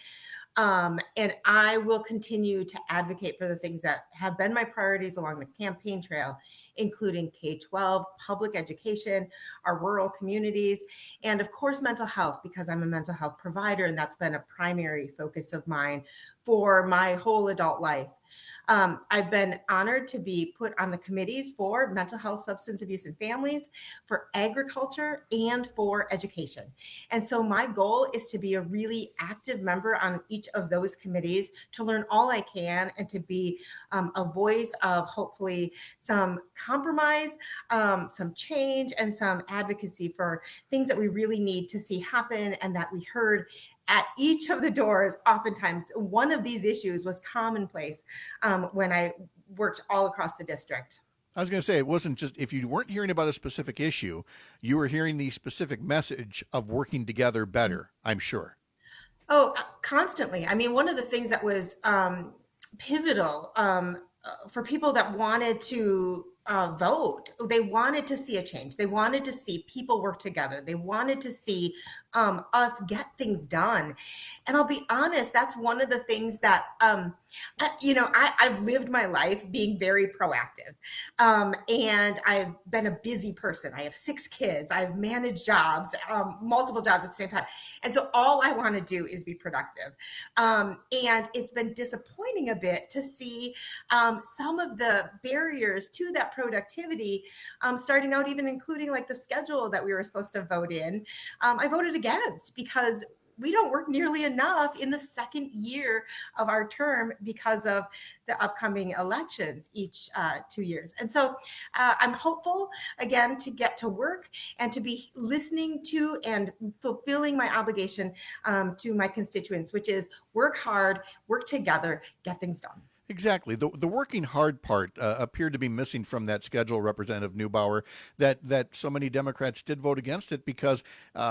And I will continue to advocate for the things that have been my priorities along the campaign trail, including K-12, public education, our rural communities, and of course, mental health, because I'm a mental health provider, and that's been a primary focus of mine for my whole adult life. I've been honored to be put on the committees for mental health, substance abuse, and families, for agriculture, and for education. And so my goal is to be a really active member on each of those committees, to learn all I can, and to be a voice of hopefully some compromise, some change, and some advocacy for things that we really need to see happen and that we heard at each of the doors. Oftentimes, one of these issues was commonplace when I worked all across the district. I was going to say, it wasn't just, if you weren't hearing about a specific issue, you were hearing the specific message of working together better, I'm sure. Oh, constantly. I mean, one of the things that was pivotal for people that wanted to vote, they wanted to see a change. They wanted to see people work together. They wanted to see us get things done. And I'll be honest, that's one of the things that, I've lived my life being very proactive. And I've been a busy person. I have 6 kids. I've managed jobs, multiple jobs at the same time. And so all I want to do is be productive. And it's been disappointing a bit to see some of the barriers to that productivity, starting out even including like the schedule that we were supposed to vote in. I voted against because we don't work nearly enough in the second year of our term because of the upcoming elections each 2 years. And so I'm hopeful, again, to get to work and to be listening to and fulfilling my obligation to my constituents, which is work hard, work together, get things done. Exactly. The working hard part appeared to be missing from that schedule, Representative Neubauer, that so many Democrats did vote against it because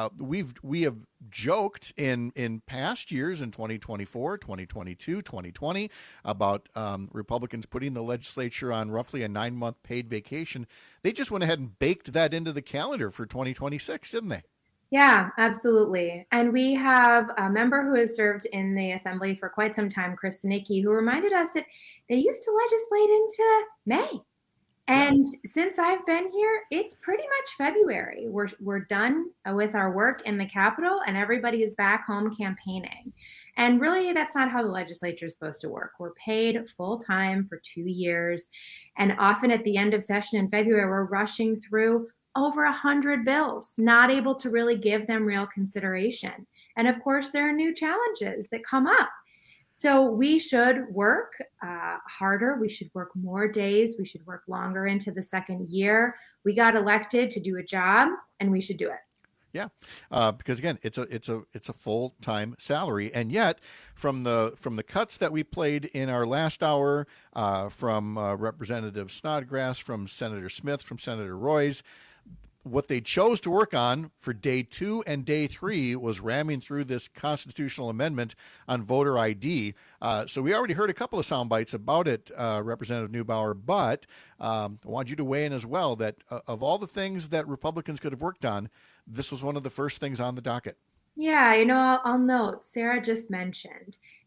we have joked in past years, in 2024, 2022, 2020, about Republicans putting the legislature on roughly a 9-month paid vacation. They just went ahead and baked that into the calendar for 2026, didn't they? Yeah, absolutely. And we have a member who has served in the assembly for quite some time, Chris Stanicki, who reminded us that they used to legislate into May. And since I've been here, it's pretty much February. We're done with our work in the Capitol and everybody is back home campaigning. And really, that's not how the legislature is supposed to work. We're paid full time for 2 years. And often at the end of session in February, we're rushing through over 100 bills, not able to really give them real consideration. And of course, there are new challenges that come up. So we should work harder. We should work more days. We should work longer into the second year. We got elected to do a job, and we should do it. Yeah, because again, it's a full-time salary, and yet from the cuts that we played in our last hour, from Representative Snodgrass, from Senator Smith, from Senator Royce, what they chose to work on for day 2 and day 3 was ramming through this constitutional amendment on voter ID. So we already heard a couple of sound bites about it, Representative Neubauer, but I want you to weigh in as well that of all the things that Republicans could have worked on, this was one of the first things on the docket. Yeah, I'll note, Sarah just mentioned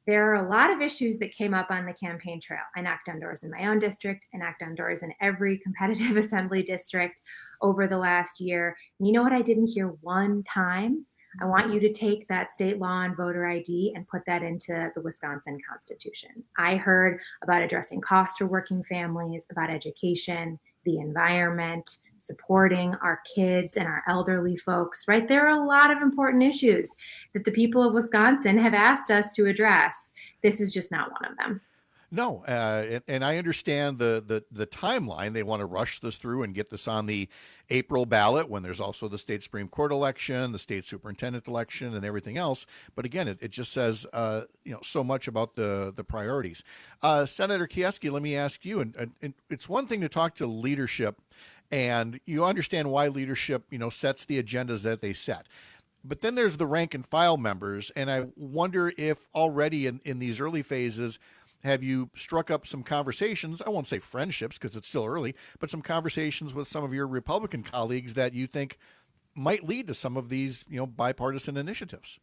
there are a lot of issues that came up on the campaign trail. I knocked on doors in my own district. I knocked on doors in every competitive assembly district over the last year. And you know what I didn't hear one time? I want you to take that state law on voter ID and put that into the Wisconsin Constitution. I heard about addressing costs for working families, about education, the environment, supporting our kids and our elderly folks, right? There are a lot of important issues that the people of Wisconsin have asked us to address. This is just not one of them. No, and I understand the timeline. They want to rush this through and get this on the April ballot when there's also the state Supreme Court election, the state superintendent election, and everything else. But again, it just says so much about the priorities. Senator Kieski, let me ask you, and it's one thing to talk to leadership, and you understand why leadership sets the agendas that they set. But then there's the rank and file members, and I wonder if already in these early phases, have you struck up some conversations? I won't say friendships because it's still early, but some conversations with some of your Republican colleagues that you think might lead to some of these, bipartisan initiatives?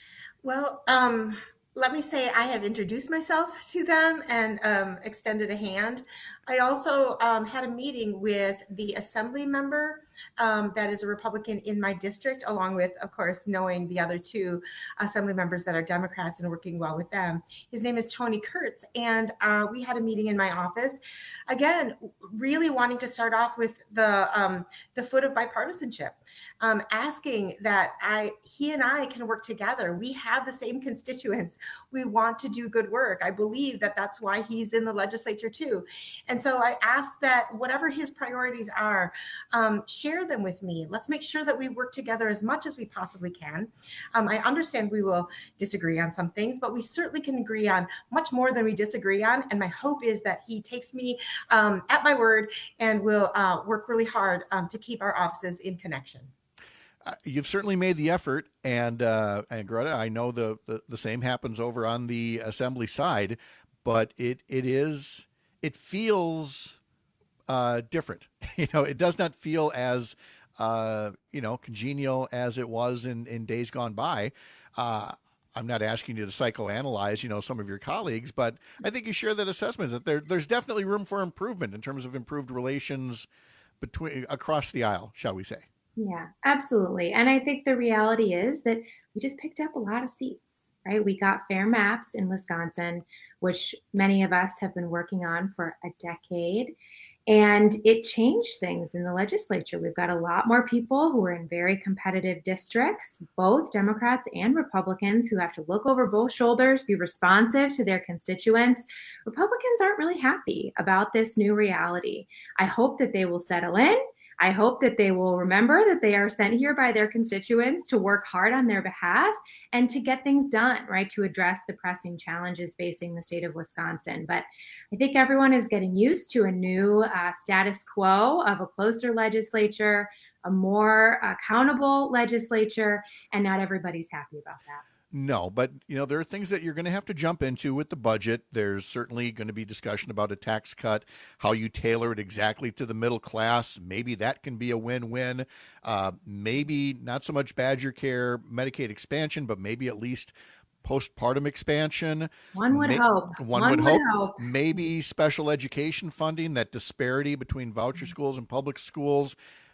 Well, let me say I have introduced myself to them and extended a hand. I also had a meeting with the assembly member that is a Republican in my district, along with, of course, knowing the other two assembly members that are Democrats and working well with them. His name is Tony Kurtz, and we had a meeting in my office. Again, really wanting to start off with the foot of bipartisanship, asking that he and I can work together. We have the same constituents. We want to do good work. I believe that that's why he's in the legislature too. And so I ask that whatever his priorities are, share them with me. Let's make sure that we work together as much as we possibly can. I understand we will disagree on some things, but we certainly can agree on much more than we disagree on. And my hope is that he takes me at my word and will work really hard to keep our offices in connection. You've certainly made the effort, and Greta, I know the same happens over on the assembly side, but it feels different. It does not feel as congenial as it was in days gone by. I'm not asking you to psychoanalyze, some of your colleagues, but I think you share that assessment that there's definitely room for improvement in terms of improved relations across the aisle, shall we say. Yeah, absolutely. And I think the reality is that we just picked up a lot of seats, right? We got fair maps in Wisconsin, which many of us have been working on for a decade. And it changed things in the legislature. We've got a lot more people who are in very competitive districts, both Democrats and Republicans, who have to look over both shoulders, be responsive to their constituents. Republicans aren't really happy about this new reality. I hope that they will settle in. I hope that they will remember that they are sent here by their constituents to work hard on their behalf and to get things done, right, to address the pressing challenges facing the state of Wisconsin. But I think everyone is getting used to a new status quo of a closer legislature, a more accountable legislature, and not everybody's happy about that. No, but there are things that you're going to have to jump into with the budget. There's certainly going to be discussion about a tax cut, how you tailor it exactly to the middle class. Maybe that can be a win-win. Maybe not so much Badger Care, Medicaid expansion, but maybe at least postpartum expansion. One would hope. One would hope. Maybe special education funding, that disparity between voucher schools and public schools.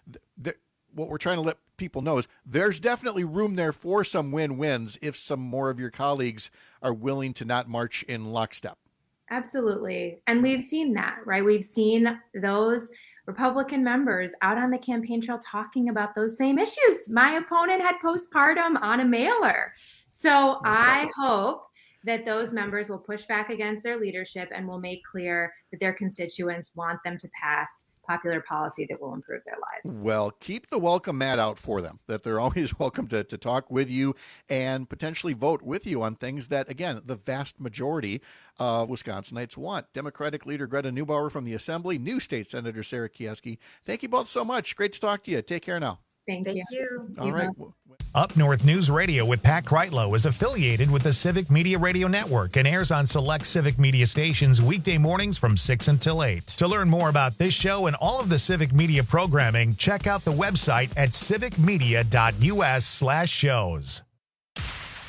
What we're trying to let people know is there's definitely room there for some win-wins if some more of your colleagues are willing to not march in lockstep. Absolutely. And we've seen that, right? We've seen those Republican members out on the campaign trail talking about those same issues. My opponent had postpartum on a mailer. So I hope that those members will push back against their leadership and will make clear that their constituents want them to pass popular policy that will improve their lives. Well, keep the welcome mat out for them, that they're always welcome to talk with you and potentially vote with you on things that, again, the vast majority of Wisconsinites want. Democratic leader Greta Neubauer from the Assembly, new state Senator Sarah Kieski. Thank you both so much. Great to talk to you. Take care now. Thank you. All right. Up North News Radio with Pat Kreitlow is affiliated with the Civic Media Radio Network and airs on select Civic Media stations weekday mornings from 6 until 8. To learn more about this show and all of the Civic Media programming, check out the website at civicmedia.us/shows.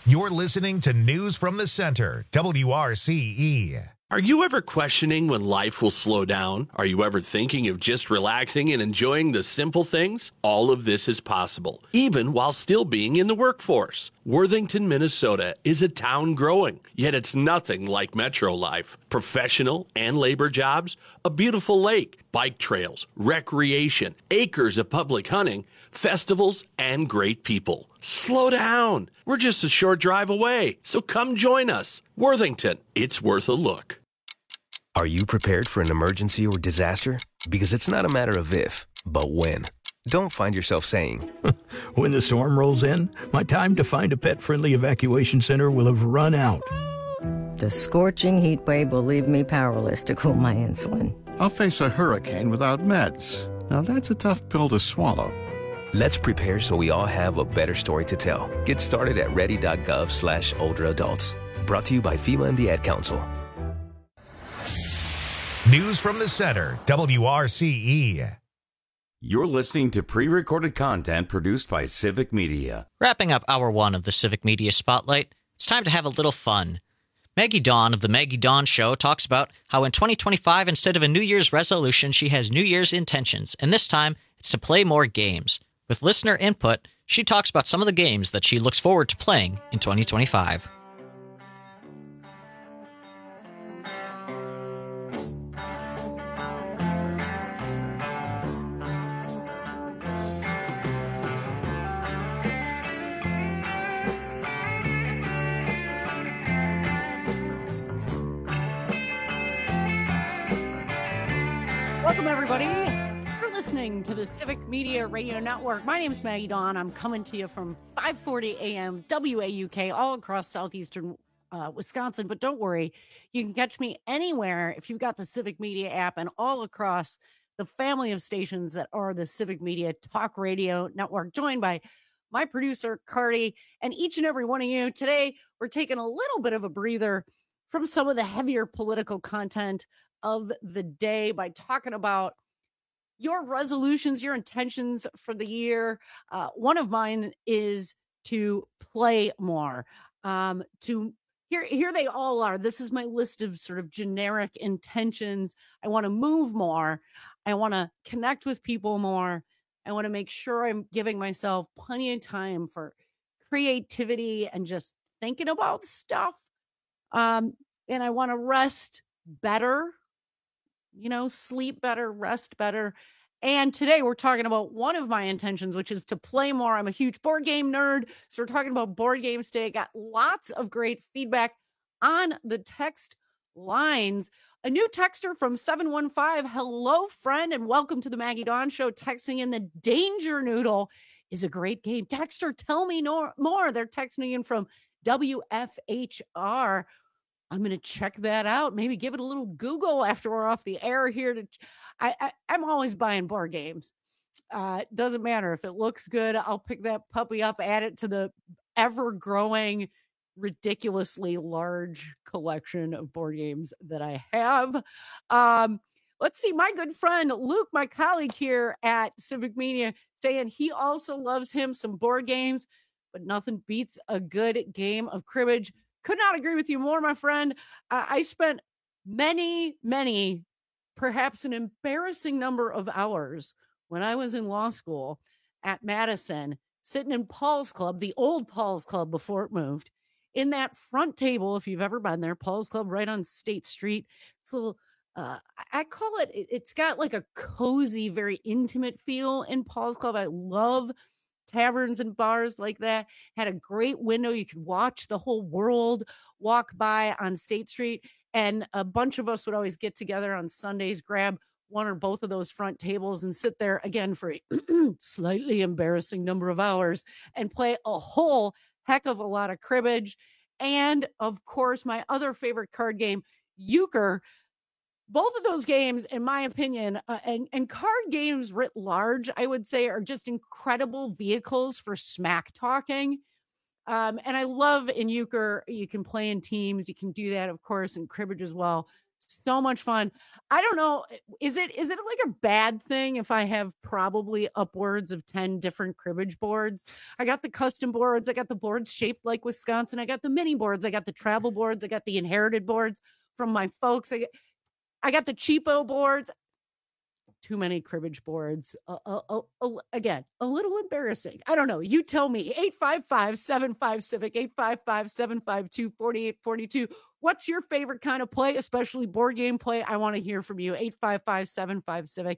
You're listening to News from the Center, WRCE. Are you ever questioning when life will slow down? Are you ever thinking of just relaxing and enjoying the simple things? All of this is possible, even while still being in the workforce. Worthington, Minnesota is a town growing, yet it's nothing like metro life. Professional and labor jobs, a beautiful lake, bike trails, recreation, acres of public hunting, festivals, and great people. Slow down. We're just a short drive away, so come join us. Worthington, it's worth a look. Are you prepared for an emergency or disaster? Because it's not a matter of if, but when. Don't find yourself saying, when the storm rolls in, my time to find a pet-friendly evacuation center will have run out. The scorching heat wave will leave me powerless to cool my insulin. I'll face a hurricane without meds. Now that's a tough pill to swallow. Let's prepare so we all have a better story to tell. Get started at ready.gov/older adults. Brought to you by FEMA and the Ad Council. News from the Center, WRCE. You're listening to pre-recorded content produced by Civic Media. Wrapping up Hour 1 of the Civic Media Spotlight, it's time to have a little fun. Maggie Dawn of The Maggie Dawn Show talks about how in 2025, instead of a New Year's resolution, she has New Year's intentions, and this time it's to play more games. With listener input, she talks about some of the games that she looks forward to playing in 2025. Welcome, everybody. You're listening to the Civic Media Radio Network. My name is Maggie Dawn. I'm coming to you from 5:40 a.m. WAUK all across southeastern Wisconsin. But don't worry, you can catch me anywhere if you've got the Civic Media app and all across the family of stations that are the Civic Media Talk Radio Network, joined by my producer, Cardi, and each and every one of you. Today, we're taking a little bit of a breather from some of the heavier political content of the day by talking about your resolutions, your intentions for the year. One of mine is to play more. Here they all are. This is my list of sort of generic intentions. I want to move more. I want to connect with people more. I want to make sure I'm giving myself plenty of time for creativity and just thinking about stuff. And I want to rest better. Sleep better, rest better. And today we're talking about one of my intentions, which is to play more. I'm a huge board game nerd. So we're talking about board games today. Got lots of great feedback on the text lines. A new texter from 715. Hello, friend, and welcome to the Maggie Dawn Show. Texting in the Danger Noodle is a great game. Texter, tell me more. They're texting in from WFHR. I'm going to check that out. Maybe give it a little Google after we're off the air here. I'm always buying board games. Doesn't matter. If it looks good, I'll pick that puppy up, add it to the ever-growing, ridiculously large collection of board games that I have. Let's see. My good friend, Luke, my colleague here at Civic Media, saying he also loves him some board games, but nothing beats a good game of cribbage. Could not agree with you more, my friend. I spent many, perhaps an embarrassing number of hours when I was in law school at Madison, sitting in Paul's Club, the old Paul's Club before it moved, in that front table, if you've ever been there, Paul's Club right on State Street. It's a little, I call it's got like a cozy, very intimate feel in Paul's Club. I love taverns and bars like that. Had a great window. You could watch the whole world walk by on State Street. And a bunch of us would always get together on Sundays, grab one or both of those front tables and sit there again for a slightly embarrassing number of hours and play a whole heck of a lot of cribbage. And of course, my other favorite card game, Euchre. Both of those games, in my opinion, and card games writ large, I would say, are just incredible vehicles for smack talking. And I love in Euchre, you can play in teams. You can do that, of course, in cribbage as well. So much fun. I don't know. Is it like a bad thing if I have probably upwards of 10 different cribbage boards? I got the custom boards. I got the boards shaped like Wisconsin. I got the mini boards. I got the travel boards. I got the inherited boards from my folks. I got the cheapo boards. Too many cribbage boards. Again, a little embarrassing. I don't know. You tell me. 855-75-CIVIC, 855-752-4842. What's your favorite kind of play, especially board game play? I want to hear from you. 855-75-CIVIC,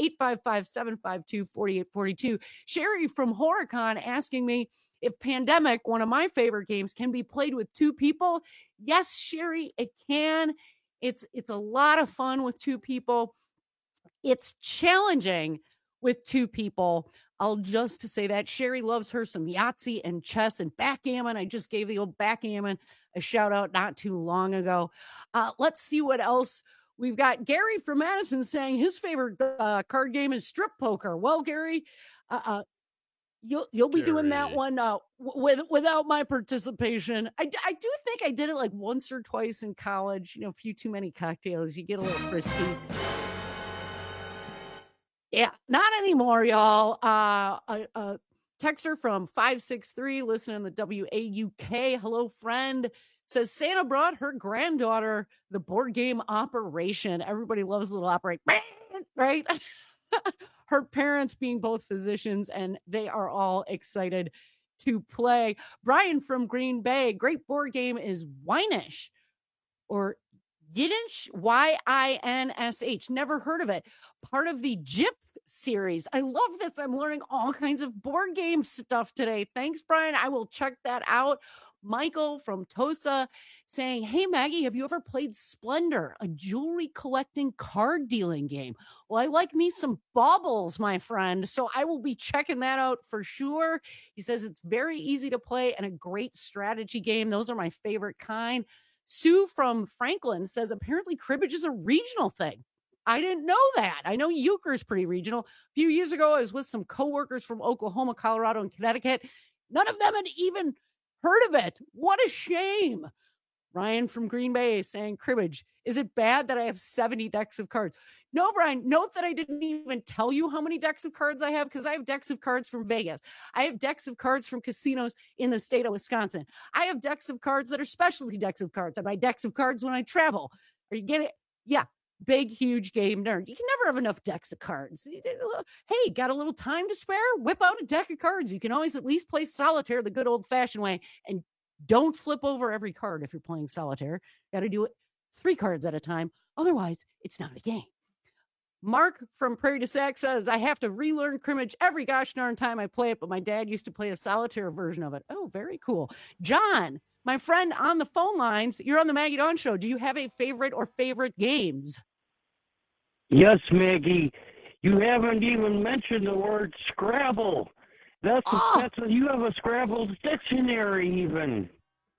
855-752-4842. Sherry from Horicon asking me if Pandemic, one of my favorite games, can be played with two people. Yes, Sherry, it can. It's a lot of fun with two people. It's challenging with two people. I'll just say that Sherry loves her some Yahtzee and chess and backgammon. I just gave the old backgammon a shout out not too long ago. Let's see what else we've got. Gary from Madison saying his favorite card game is strip poker. Well, Gary, you'll be doing that one without my participation. I do think I did it like once or twice in college. A few too many cocktails, you get a little frisky. Yeah, not anymore, y'all. A texter from 563 listening to the WAUK. Hello, friend. Says Santa brought her granddaughter the board game Operation. Everybody loves a little Operation, right? Her parents being both physicians, and they are all excited to play. Brian from Green Bay. Great board game is Winish or Yiddish, YINSH. Never heard of it. Part of the JIP series. I love this. I'm learning all kinds of board game stuff today. Thanks, Brian. I will check that out. Michael from Tosa saying, hey, Maggie, have you ever played Splendor, a jewelry collecting card dealing game? Well, I like me some baubles, my friend, so I will be checking that out for sure. He says it's very easy to play and a great strategy game. Those are my favorite kind. Sue from Franklin says apparently cribbage is a regional thing. I didn't know that. I know euchre's pretty regional. A few years ago, I was with some coworkers from Oklahoma, Colorado, and Connecticut. None of them had even heard of it. What a shame. Ryan from Green Bay saying cribbage. Is it bad that I have 70 decks of cards? No, Brian, note that I didn't even tell you how many decks of cards I have because I have decks of cards from Vegas. I have decks of cards from casinos in the state of Wisconsin. I have decks of cards that are specialty decks of cards. I buy decks of cards when I travel. Are you getting it? Yeah. Big, huge game nerd. You can never have enough decks of cards. Hey, got a little time to spare? Whip out a deck of cards. You can always at least play solitaire the good old-fashioned way, and don't flip over every card if you're playing solitaire. Got to do it 3 cards at a time. Otherwise, it's not a game. Mark from Prairie du Sac says, I have to relearn cribbage every gosh darn time I play it, but my dad used to play a solitaire version of it. Oh, very cool. John, my friend on the phone lines, you're on the Maggie Dawn Show. Do you have a favorite or favorite games? Yes, Maggie. You haven't even mentioned the word Scrabble. That's you have a Scrabble dictionary even.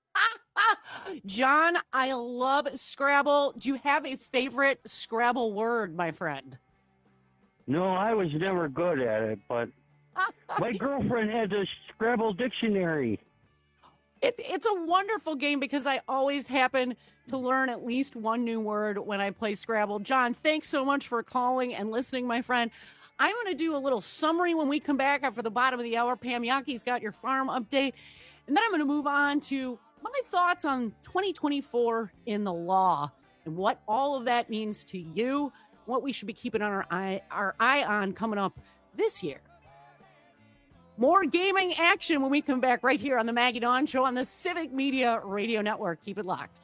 John, I love Scrabble. Do you have a favorite Scrabble word, my friend? No, I was never good at it, but my girlfriend had a Scrabble dictionary. It's a wonderful game because I always happen to learn at least one new word when I play Scrabble. John, thanks so much for calling and listening, my friend. I'm going to do a little summary when we come back after the bottom of the hour. Pam Yaki's got your farm update. And then I'm going to move on to my thoughts on 2024 in the law and what all of that means to you, what we should be keeping on our eye on coming up this year. More gaming action when we come back right here on the Maggie Dawn Show on the Civic Media Radio Network. Keep it locked.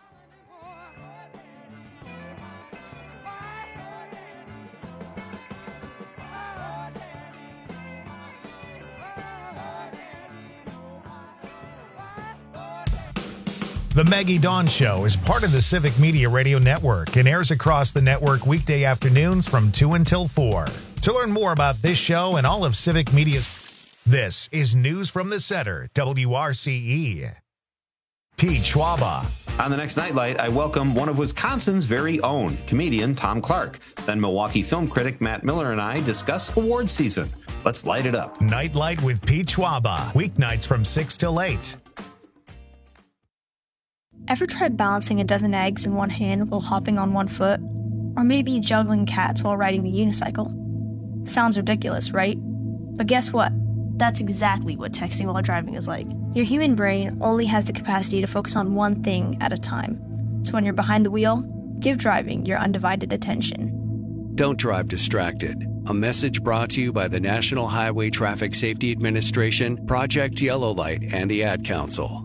The Maggie Dawn Show is part of the Civic Media Radio Network and airs across the network weekday afternoons from 2 until 4. To learn more about this show and all of Civic Media's... This is News from the Center, WRCE. Pete Schwaba. On the next Nightlight, I welcome one of Wisconsin's very own, comedian Tom Clark. Then Milwaukee film critic Matt Miller and I discuss award season. Let's light it up. Nightlight with Pete Schwaba. Weeknights from 6 till 8. Ever tried balancing a dozen eggs in one hand while hopping on one foot? Or maybe juggling cats while riding the unicycle? Sounds ridiculous, right? But guess what? That's exactly what texting while driving is like. Your human brain only has the capacity to focus on one thing at a time. So when you're behind the wheel, give driving your undivided attention. Don't drive distracted. A message brought to you by the National Highway Traffic Safety Administration, Project Yellow Light, and the Ad Council.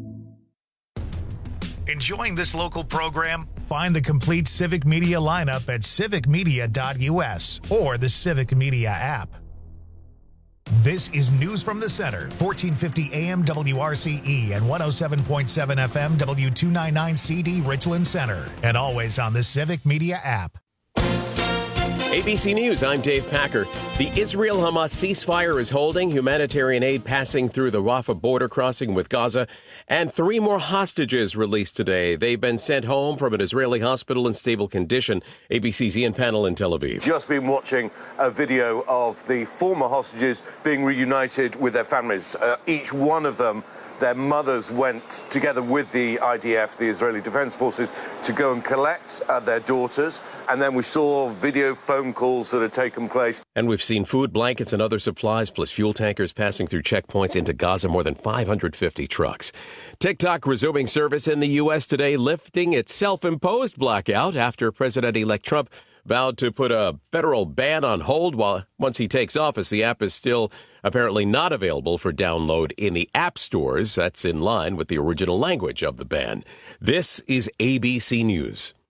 Enjoying this local program? Find the complete Civic Media lineup at civicmedia.us or the Civic Media app. This is News from the Center, 1450 AM WRCE and 107.7 FM W299CD Richland Center, and always on the Civic Media app. ABC News, I'm Dave Packer. The Israel-Hamas ceasefire is holding, humanitarian aid passing through the Rafah border crossing with Gaza, and 3 more hostages released today. They've been sent home from an Israeli hospital in stable condition. ABC's Ian Pannell in Tel Aviv. Just been watching a video of the former hostages being reunited with their families. Each one of them, their mothers went together with the IDF, the Israeli Defense Forces, to go and collect their daughters. And then we saw video phone calls that had taken place. And we've seen food, blankets, and other supplies, plus fuel tankers passing through checkpoints into Gaza, more than 550 trucks. TikTok resuming service in the U.S. today, lifting its self-imposed blackout after President-elect Trump vowed to put a federal ban on hold once he takes office. The app is still apparently not available for download in the app stores. That's in line with the original language of the ban. This is ABC News.